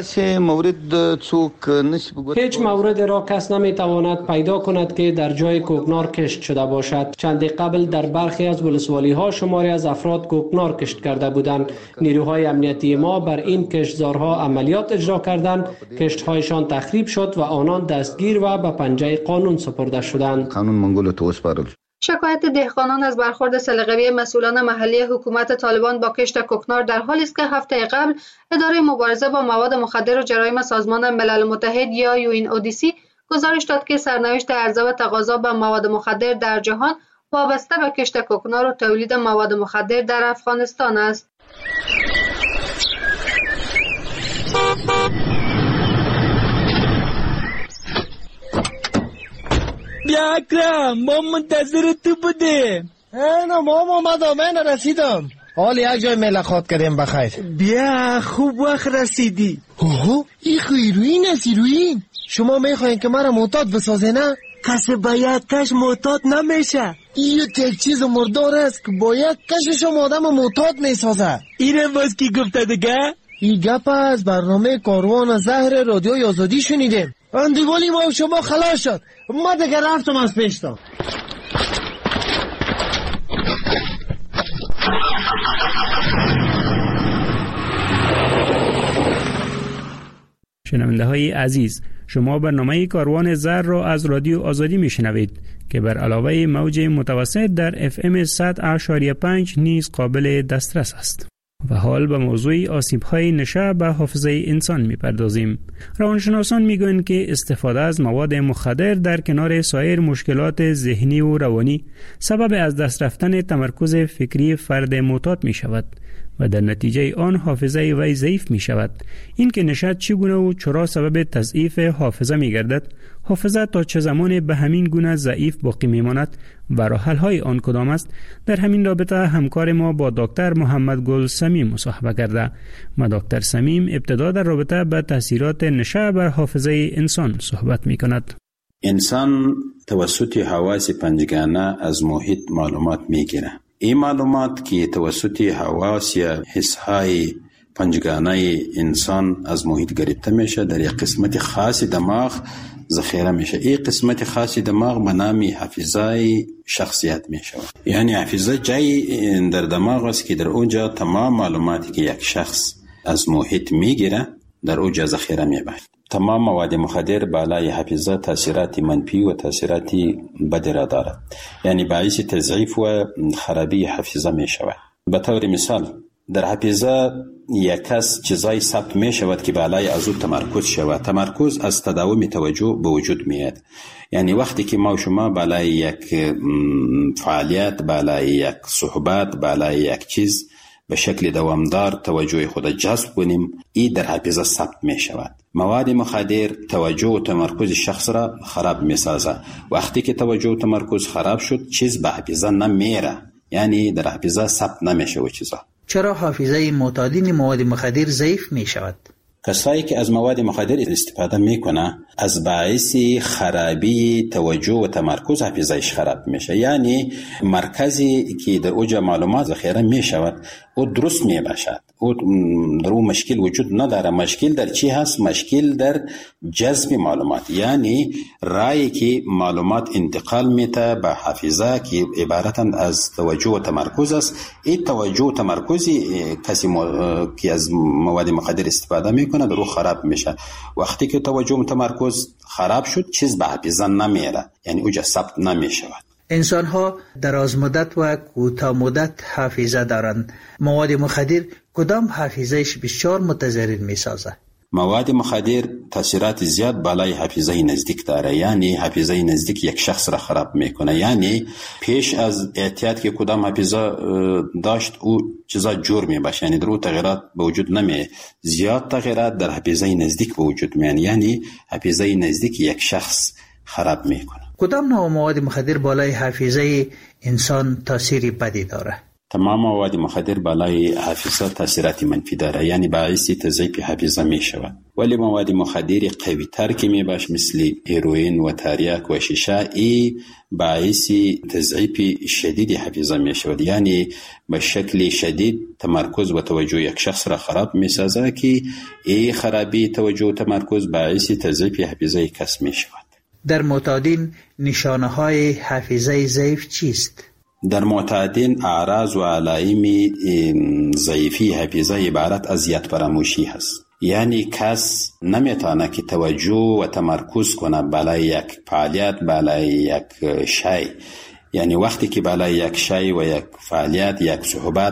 هیچ مورد را کس نمیتواند پیدا کند که در جای کوکنار کشت شده باشد. چند قبل در برخی از ولسوالی ها شماری از افراد کوکنار کشت کرده بودند. نیروهای امنیتی ما بر این کشتزارها عملیات اجرا کردند. کشتهایشان تخریب شد و آنان دستگیر و به پنجه قانون سپرده شدند. قانون منگول تو اسپارل. شکایت دهقانان از برخورد سلیقه‌ای مسئولان محلی حکومت طالبان با کشت کوکنار در حالی است که هفته قبل اداره مبارزه با مواد مخدر و جرایم سازمان ملل متحد یا یو این او دی سی گزارش داد که سرنوشت عرضه و تقاضا به مواد مخدر در جهان وابسته به کشت کوکنار و تولید مواد مخدر در افغانستان است. بیا اکرم، ما منتظر تو بودیم. اینا ما اومدم، من رسیدم. حال یک جای ملاقات کردیم بخیر. بیا خوب وقت رسیدی. اوه این خیروین است. ایروین شما میخواین که مرا معتاد بسازه نه؟ کسی با یک کش معتاد نمیشه. این یک چیز مردار است که با یک کشش هم آدم معتاد میسازه. اینه باز کی گفته دیگه؟ این گپ از برنامه کاروان زهر رادیوی آزادی شنیدیم. اندیوالی ما شما خلاص شد. ما دیگه رفتم از پیشتا. شنونده های عزیز، شما برنامه کاروان زهر را از رادیو آزادی می شنوید که بر علاوه موج متوسط در اف ام صد و پنج نیز قابل دسترس است. و حال به موضوع آسیب‌های نشه به حافظه انسان می‌پردازیم. روانشناسان می‌گویند که استفاده از مواد مخدر در کنار سایر مشکلات ذهنی و روانی سبب از دست رفتن تمرکز فکری فرد معتاد می‌شود و در نتیجه آن حافظه وی ضعیف می‌شود. این که نشه چگونه و چرا سبب تضعیف حافظه می‌گردد، حافظه تا چه زمان به همین گونه ضعیف باقی می‌ماند و راه حل‌های آن کدام است، در همین رابطه همکار ما با دکتر محمد گل سمیم مصاحبه کرده. ما دکتر سمیم ابتدا در رابطه با تاثیرات نشه بر حافظه انسان صحبت می‌کند. انسان توسط حواس پنجگانه از محیط معلومات می‌گیرد. این معلومات که توسط حواس یا حس‌های پنجگانه انسان از محیط گرفته میشه در یک قسمت خاص دماغ ذخیره میشه. این قسمت خاص دماغ به نام حافظه شخصیت میشه. یعنی حافظه جای در دماغ است که در اونجا تمام معلوماتی که یک شخص از محیط میگیره در اونجا ذخیره میبره. تمام مواد مخدر بالای حافظه تاثیرات منفی و تاثیرات بد را دارد، یعنی باعث تضعیف و خرابی حافظه میشود. به طور مثال در حافظه یک کس چیزای ثبت می شود که بالای از او تمرکز شود. تمرکز از تداوم توجه به وجود میاد. یعنی وقتی که ما و شما بالای یک فعالیت، بالای یک صحبت، بالای یک چیز به شکل دوامدار توجه خود جذب کنیم، این در حافظه ثبت می شود. مواد مخدر توجه و تمرکز شخص را خراب می سازه. وقتی که توجه و تمرکز خراب شد چیز به حافظه نمیره، یعنی در حافظه ثبت نمیشه و چیزا. چرا حافظه معتادین مواد مخدر ضعیف می شود؟ کسایی که از مواد مخدر استفاده میکنه از باعث خرابی توجه و تمرکز حافظه‌اش خراب میشه. یعنی مرکزی که در اوج معلومات ذخیره میشود او درست میباشد، او در او مشکل وجود نداره. مشکل در چی هست؟ مشکل در جذب معلومات، یعنی رایی که معلومات انتقال میته به حافظه که عبارتند از توجه و تمرکز است. این توجه و تمرکزی کسی که از مواد مخدر استفاده میکنه در او خراب میشه. وقتی که توجه و تمرکز خراب شد چیز به حافظه نمیره، یعنی اوجا ثبت نمیشود. انسان ها دراز مدت و کوتاه مدت حافظه دارند. مواد مخدر کدام حافظهش بسیار متضرر می سازه؟ مواد مخدر تاثیرات زیاد بالای حافظه نزدیک داره، یعنی حافظه نزدیک یک شخص را خراب میکنه. یعنی پیش از اعتیاد که کدام حافظه داشت او چیزا جور میباشه، یعنی در او تغییرات به وجود نمی، زیاد تغییرات در حافظه نزدیک به وجود میان، یعنی حافظه نزدیک یک شخص خراب میکنه. کدام نوع مواد مخدر بالای حافظه انسان تاثیری بدی داره؟ تمام مواد مخدر بالای حافظه تاثیرات منفی داره، یعنی باعث تضعیف حافظه می شود. ولی مواد مخدر قوی تر که می باش مثل هیروئین و تریاک و شیشه ای باعث تضعیف شدید حافظه می شود، یعنی به شکل شدید تمرکز و توجه یک شخص را خراب می سازه که ای خرابی توجه و تمرکز باعث تضعیف حافظه کس می شود. در معتادین نشانه های حافظه ضعیف چیست؟ در معتادین اعراض و علائم ضعیفی حافظه عبارت از یاد فراموشی هست. یعنی کس نمیتونه که توجه و تمرکز کنه بالای یک فعالیت، بالای یک شی. یعنی وقتی که بالای یک شی و یک فعالیت، یک صحبت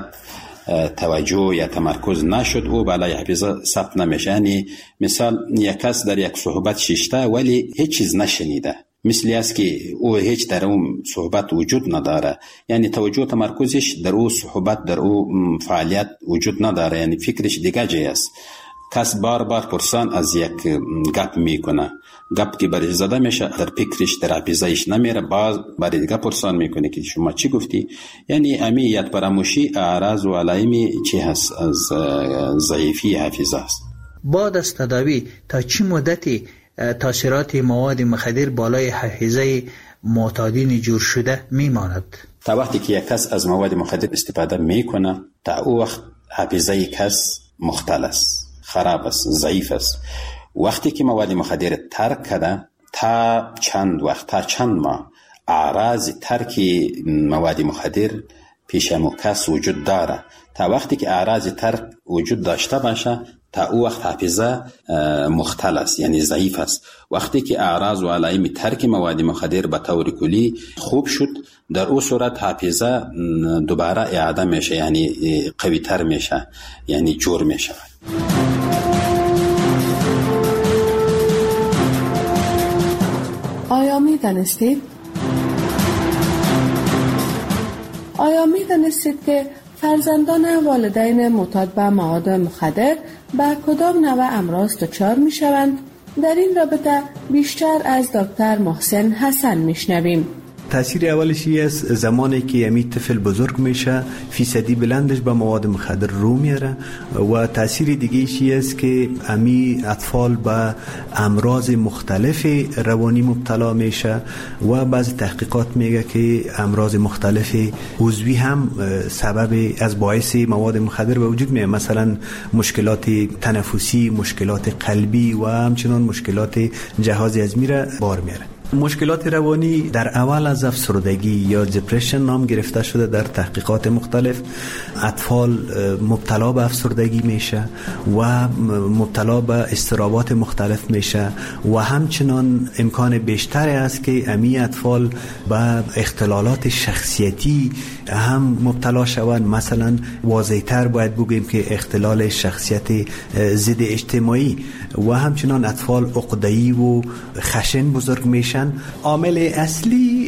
توجه یا تمرکز نشد او بالای حافظه ثبت نمیشه. یعنی مثال یک کس در یک صحبت شیشته ولی هیچ چیز نشنیده، مثلی است که او هیچ در اون صحبت وجود نداره، یعنی توجه و تمرکزش در اون صحبت، در اون فعالیت وجود نداره، یعنی فکرش دیگه جای است. کس بار بار پرسان از یک گپ میکنه، گپ که برش زده میشه در فکرش، در حافظه‌اش نمیره، باز برای دیگه پرسان میکنه که شما چی گفتی. یعنی امی یاد فراموشی اعراض و علائم چی هست از ضعیفی حافظه است. بعد از تداوی تا چه مدتی تاثیرات مواد مخدر بالای حافظه معتادین جور شده میماند؟ تا وقتی که یک کس از مواد مخدر استفاده میکنه تا او وقت حافظه کس مختل است، خراب است، ضعیف است. وقتی که مواد مخدر ترک کرده تا چند وقت، تا چند ماه اعراض ترک مواد مخدر پیش مو کس وجود داره. تا وقتی که اعراض ترک وجود داشته باشه تا او وقت حافظه مختل است، یعنی ضعیف است. وقتی که اعراض و علائم ترک مواد مخدر به طور کلی خوب شد در او صورت حافظه دوباره اعاده میشه، یعنی قوی تر میشه، یعنی جور میشه. آیا می دانستید؟ آیا می دانستید که فرزندان والدین معتاد به مواد مخدر به کدام نوع امراض دچار می شوند؟ در این رابطه بیشتر از دکتر محسن حسن می شنویم. تأثیر اولش است زمانی که امی طفل بزرگ میشه فیصدی بلندش به مواد مخدر رو میاره، و تأثیر دیگه است که امی اطفال به امراض مختلف روانی مبتلا میشه، و بعضی تحقیقات میگه که امراض مختلف عضوی هم سبب از باعث مواد مخدر به وجود میاد، مثلا مشکلات تنفسی، مشکلات قلبی و همچنان مشکلات جهاز هضمی را بار میاره. مشکلات روانی در اول از افسردگی یا دپرشن نام گرفته شده. در تحقیقات مختلف اطفال مبتلا به افسردگی میشه و مبتلا به اضطرابات مختلف میشه، و همچنان امکان بیشتری است که امی اطفال به اختلالات شخصیتی هم مبتلا شوند. مثلا واضح‌تر باید بگیم که اختلال شخصیت ضد اجتماعی، و همچنان اطفال عقده‌ای و خشن بزرگ میشن. عامل اصلی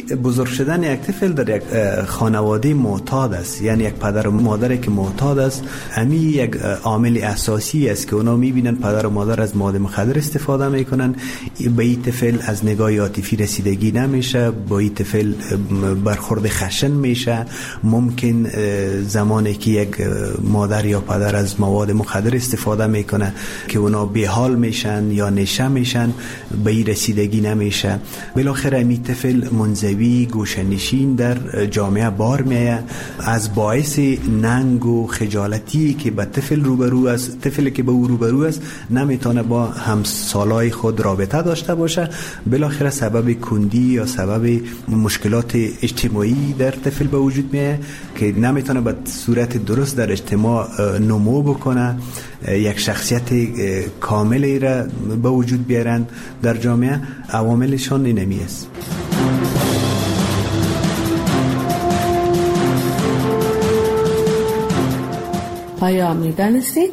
بزرگ شدن یک طفل در یک خانواده معتاد است، یعنی یک پدر و مادری که معتاد است، امی یک عامل اساسی است که اونا میبینن پدر و مادر از مواد مخدر استفاده میکنن. به این طفل از نگاه عاطفی رسیدگی نمیشه، با این طفل برخورد خشن میشه. ممکن زمانی که یک مادر یا پدر از مواد مخدر استفاده میکنه که اونا بی‌حال میشن یا نشه میشن، به این رسیدگی نمیشه. بالاخره می طفل منزوی گوشه‌نشین در جامعه بار میه، از باعث ننگ و خجالتی که به طفل روبرو است، طفلی که به او روبرو است نمیتونه با همسالای خود رابطه داشته باشه، بالاخره سبب کندی یا سبب مشکلات اجتماعی در طفل به وجود میه که نمیتونه به صورت درست در اجتماع نمو بکنه، یک شخصیت کاملی را به وجود بیارن در جامعه. عواملشان اینمی است. آیا می‌دانستید؟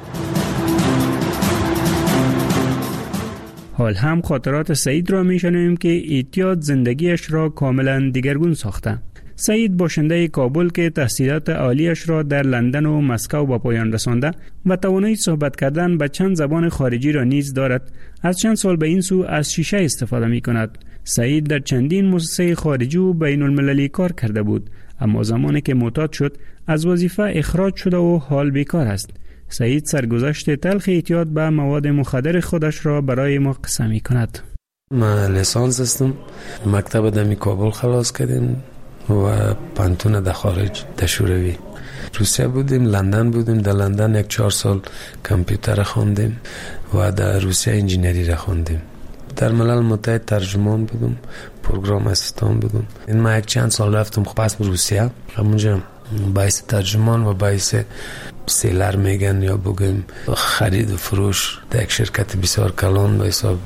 حال هم خاطرات سعید را میشنویم که اعتیاد زندگیش را کاملا دیگرگون ساخته. سعید باشنده کابل که تحصیلات عالیش را در لندن و مسکو به پایان رسانده و توانایی صحبت کردن به چند زبان خارجی را نیز دارد، از چند سال به این سو از شیشه استفاده می کند. سعید در چندین مؤسسه خارجی و بین المللی کار کرده بود، اما زمانی که معتاد شد از وظیفه اخراج شده و حال بیکار است. سعید سرگذشت تلخ اعتیاد به مواد مخدر خودش را برای ما قصه می کند. من لیسانس هستم، مکتب دمی کابل خلاص کردیم و پانتون در خارج در شوروی. روسیه بودیم، لندن بودیم، در لندن یک چهار سال کامپیوتر خواندیم و در روسیه انجینری را خواندیم. در ملل متحد ترجمان بودم، پروگرام اسیستان بودم. این ما یک چند سال رفتم پس به روسیه، همونجا باعث ترجمان و باعث سیلر میگن یا بگیم خرید و فروش در یک شرکت بسیار کلان به حساب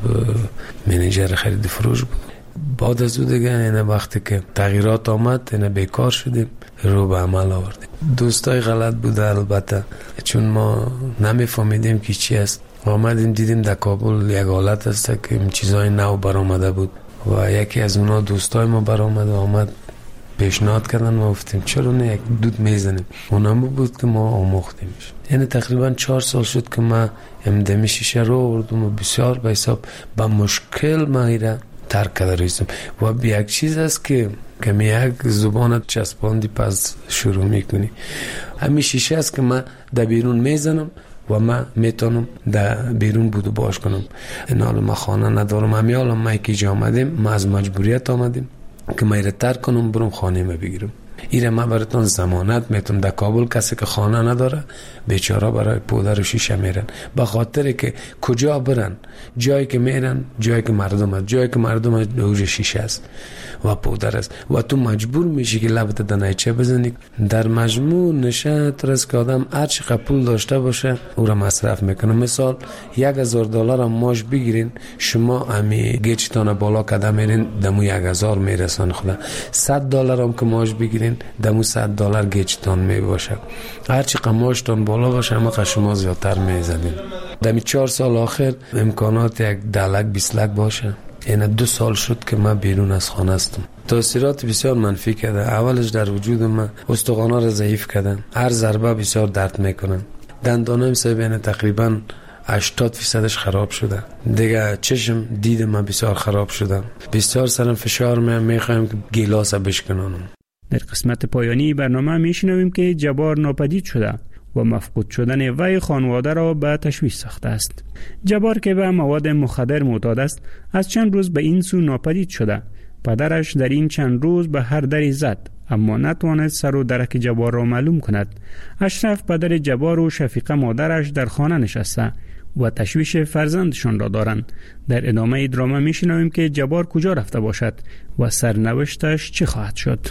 منیجر خرید و فروش بود. بعد از او دیگه اینه وقتی که تغییرات آمد اینه بیکار شدیم، رو به عمل آوردیم. دوستای غلط بوده البته، چون ما نمیفهمیدیم که چی است. آمدیم دیدیم در کابل یک حالت است که این چیزای نو برآمده بود و یکی از اونا دوستای ما برآمد و آمد پیشنهاد کردن، ما گفتیم چرا نه یک دود میزنیم. اونم بود که ما آموختیمش. یعنی تقریبا چهار سال شد که ما امدمی شیشه رو آوردم و بسیار به حساب با مشکل ما ایره ترک کرده رویستم. و یک چیز است که کمی یک زبانت چسباندی پس شروع میکنی. همین شیشه است که من در بیرون میزنم و من میتونم در بیرون بود و باش کنم. این حال ما خانه ندارم، همی حالا ما که جا آمدیم، ما از مجبوریت آمدیم که ما ایره ترک کنم برم خانه ما بگیرم. ایره ما براتون ضمانت میتونم. در کابل کسی که خانه نداره بیچاره برای پودر و شیشه میرن، به خاطر که کجا برن، جایی که میرن جایی که مردم هست، جایی که مردم هست دوج شیشه است و پودر است و تو مجبور میشی که لبت دنایچه بزنی. در مجموع نشه ترس که آدم هر چقدر پول داشته باشه او را مصرف میکنه. مثال یک هزار دلار هم ماش بگیرین، شما امی گیچتان بالا کده میرین دمو یک هزار میرسان خدا. صد دلار هم که ماش بگیرین دمو صد دلار گیچتان میباشه. هر چقدر ماشتان بالا باشه اما شما زیادتر میزنین. دمی چهار سال آخر امکانات یک دلک بیسلک باشه. این دو سال شد که من بیرون از خانه هستم. تاثیرات بسیار منفی کرده. اولش در وجود من استخوانا را ضعیف کردن، هر ضربه بسیار درد میکنن. دندانم سبین تقریبا هشتاد فیصدش خراب شده. دیگه چشم دید من بسیار خراب شده. بسیار سرم فشار میام، میخوایم که گیلاس بشکنانم. در قسمت پایانی برنامه میشنویم که جبار ناپدید شده و مفقود شدن وی خانواده را به تشویش ساخته است. جبار که به مواد مخدر معتاد است از چند روز به این سو ناپدید شده. پدرش در این چند روز به هر دری زد اما نتوانست سر و درک جبار را معلوم کند. اشرف پدر جبار و شفیقه مادرش در خانه نشسته و تشویش فرزندشان را دارند. در ادامه دراما میشنویم که جبار کجا رفته باشد و سرنوشتش چه خواهد شد.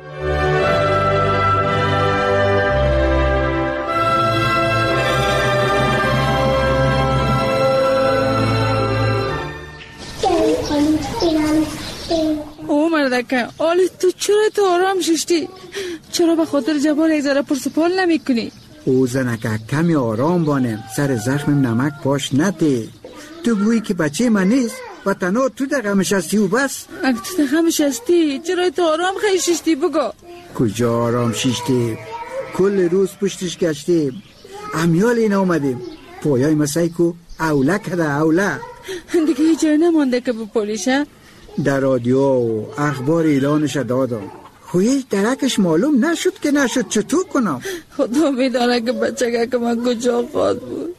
او مردکه آلی تو چرا تو آرام ششتی؟ چرا به خاطر جبار یک ذره پرسپال نمی کنی؟ او زنکه کمی آرام بانم، سر زخمم نمک پاش نده. تو گویی که بچه من نیست، و تنها تو در غمش هستی و بس. اگه تو در غمش هستی چرا تو آرام خیلی شیشتی بگو. کجا آرام شیشتی؟ کل روز پشتش گشتیم، امیال این آمدیم، پایای مسایکو اوله کده اوله. دیگه هیچ جای نمانده که بپولیشه؟ در رادیو و اخبار اعلانش دادم، خویش درکش معلوم نشد که نشد، چطور کنم؟ خدا میدانه که بچه که من کجا خواهد بود،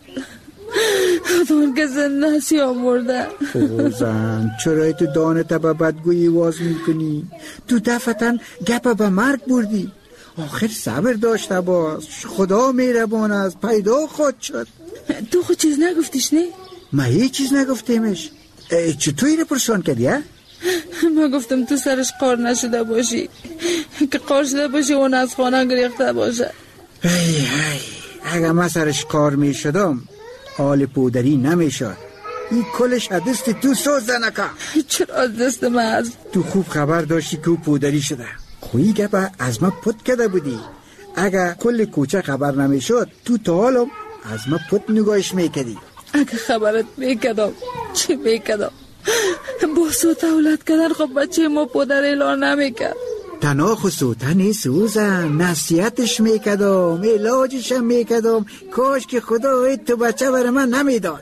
خدا که زنده هستی یا مرده. خوزن چرا تو دانت با بدگویی واز میکنی؟ تو دفتن گپ به مرگ بردی. آخر صبر داشته باش، خدا مهربان است، پیدا خود شد. تو خود چیز نگفتیش نه؟ ما هیچ چیز نگفتیمش. چطوری رو پرسان کردی ها؟ ما گفتم تو سرش قار نشده باشی، که قار شده باشی اون از خانه گریخته باشه. ای ای اگه ما سرش کار می شدم حال پودری نمی شد. این کلش دست تو سوز نکن. چرا دست من از؟ تو خوب خبر داشتی که او پودری شده، خویی گپا از ما پت کده بودی. اگه کل کوچه خبر نمی شد تو تا حالم از ما پت نگاهش میکدی. اگه خبرت میکدم چی میکدم؟ با سوت اولاد کردن خب بچه ما پدر اعلان نمیکرد. تنها خصوصا نیست سوزن، نصیحتش میکدم، علاجشم میکدم. کاش که خدا تو بچه برای من نمیداد.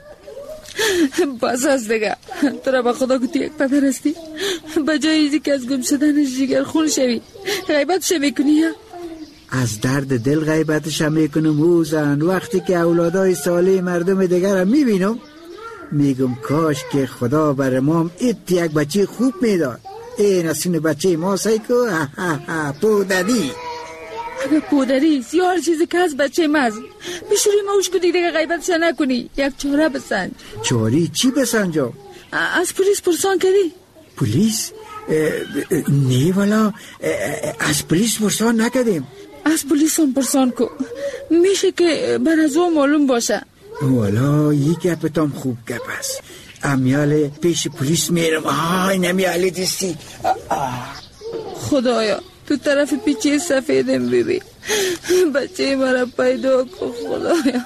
بس از دیگه، تو را با خدا که تو یک پدر هستی به جای ایزی که از گم شدنش جگر خون شوی غیبتش میکنی. از درد دل غیبتش میکنم اوزن. وقتی که اولادای ساله مردم دیگر هم میبینم میگم کاش که خدا بر ما ایت یک بچه خوب میداد. این اصین بچه ما سایکو پودری. اگه پودری سیار چیزی که از بچه ماز بشوری موش کنی دیگه غیبتش نکنی. یک چاره بسنج. چاری چی بسنجم؟ از پلیس پرسان کردی؟ پلیس؟ نه والا از پلیس پرسان نکردیم. از پلیس هم پرسان کو، میشه که بر از او معلوم باشه. والا یک گپتام خوب گپ است. امیال پیش پلیس میرم. آی نمیالی دیستی. خدایا تو طرف پیچه سفیدم ببین، بچه مرا پیدا کن خدایا.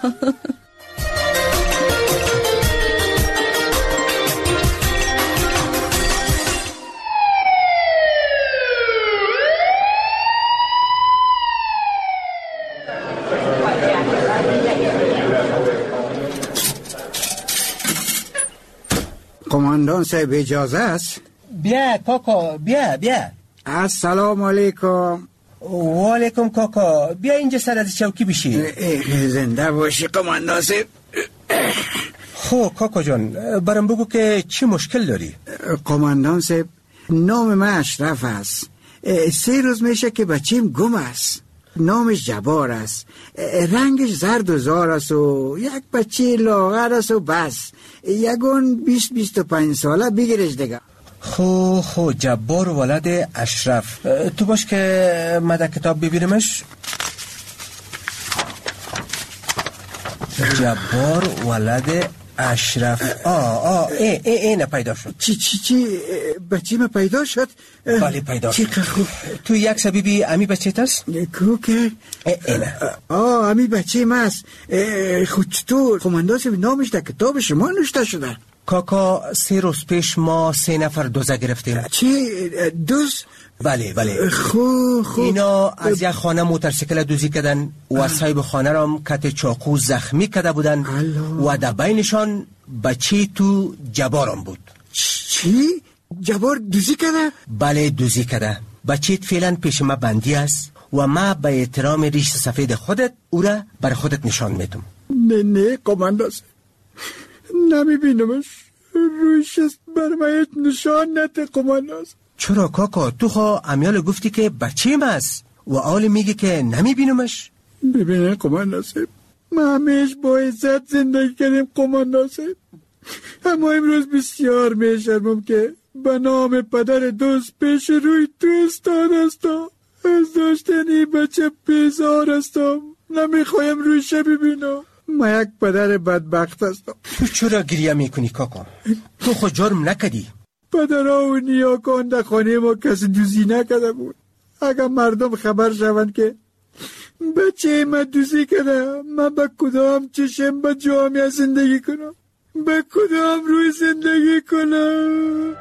قماندان صاحب اجازه است؟ بیا کاکا بیا بیا. السلام علیکم. و علیکم کاکا، بیا اینجا سر از چوکی بشی. زنده باشی قماندان صاحب. خب کاکا جان برام بگو که چی مشکل داری؟ قماندان صاحب نام من اشرف است. سه روز میشه که بچیم گم است. نامش جبار است، رنگش زرد و زار است و یک بچه لاغر است و بس. یگون بیست بیست و پنج ساله بگیرش دیگه. خو خو جبار ولد اشرف. تو باش که مده کتاب ببینمش. جبار ولد اشرف. آه آه ای ای ای نه پیدا شد. چی چی چی بچه ما پیدا شد؟ بله پیدا شد. چی خوب. تو یک سبیبی امی بچه تست؟ کو که اینه. آه امی بچه ما است. خود چطور قماندان صاحب نامش در کتاب شما نوشته شده؟ کاکا سه روز پیش ما سه نفر دوزه گرفتیم. چی دوز؟ بله بله. خو خو اینا از یک خانه موتورسیکل دوزی کردن و صاحب خانه را کت چاقو زخمی کرده بودن و در بینشان بچه تو جبارم بود. چی؟ جبار دوزی کرده؟ بله دوزی کرده. بچه فعلا پیش ما بندی است و ما به احترام ریش سفید خودت او را بر خودت نشان میدم. نه نه قماندان نمی بینمش. رویش است بر ما نشان نده قماندان. چرا کاکا تو خواه امیال گفتی که بچه ما است و آل میگه که نمی بینمش؟ ببینه قماندان صاحب ما همیش با عزت زندگی کردیم قماندان صاحب، اما امروز بسیار میشرمم که به نام پدر دوست پیش روی تو استاد هستم. از داشتن این بچه بیزار هستم، نمیخوایم رویش ببینم. ما یک پدر بدبخت هستم. تو چرا گریه میکنی کاکا؟ تو خود جرم نکدی. پدرها و نیاکان در خانه ما کسی دوزی نکده بود. اگر مردم خبر شوند که بچه ما دوزی کده، من با کدام چشم با جامعه زندگی کنم؟ به کدام روی زندگی کنم؟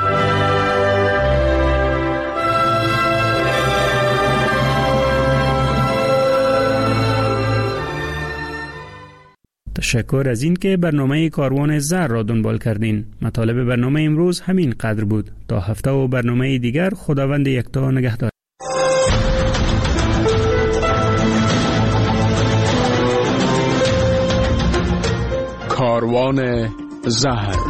تشکر از این که برنامه کاروان زر را دنبال کردین. مطالب برنامه امروز همین قدر بود. تا هفته و برنامه دیگر خداوند یکتا نگهدار. کاروان زهر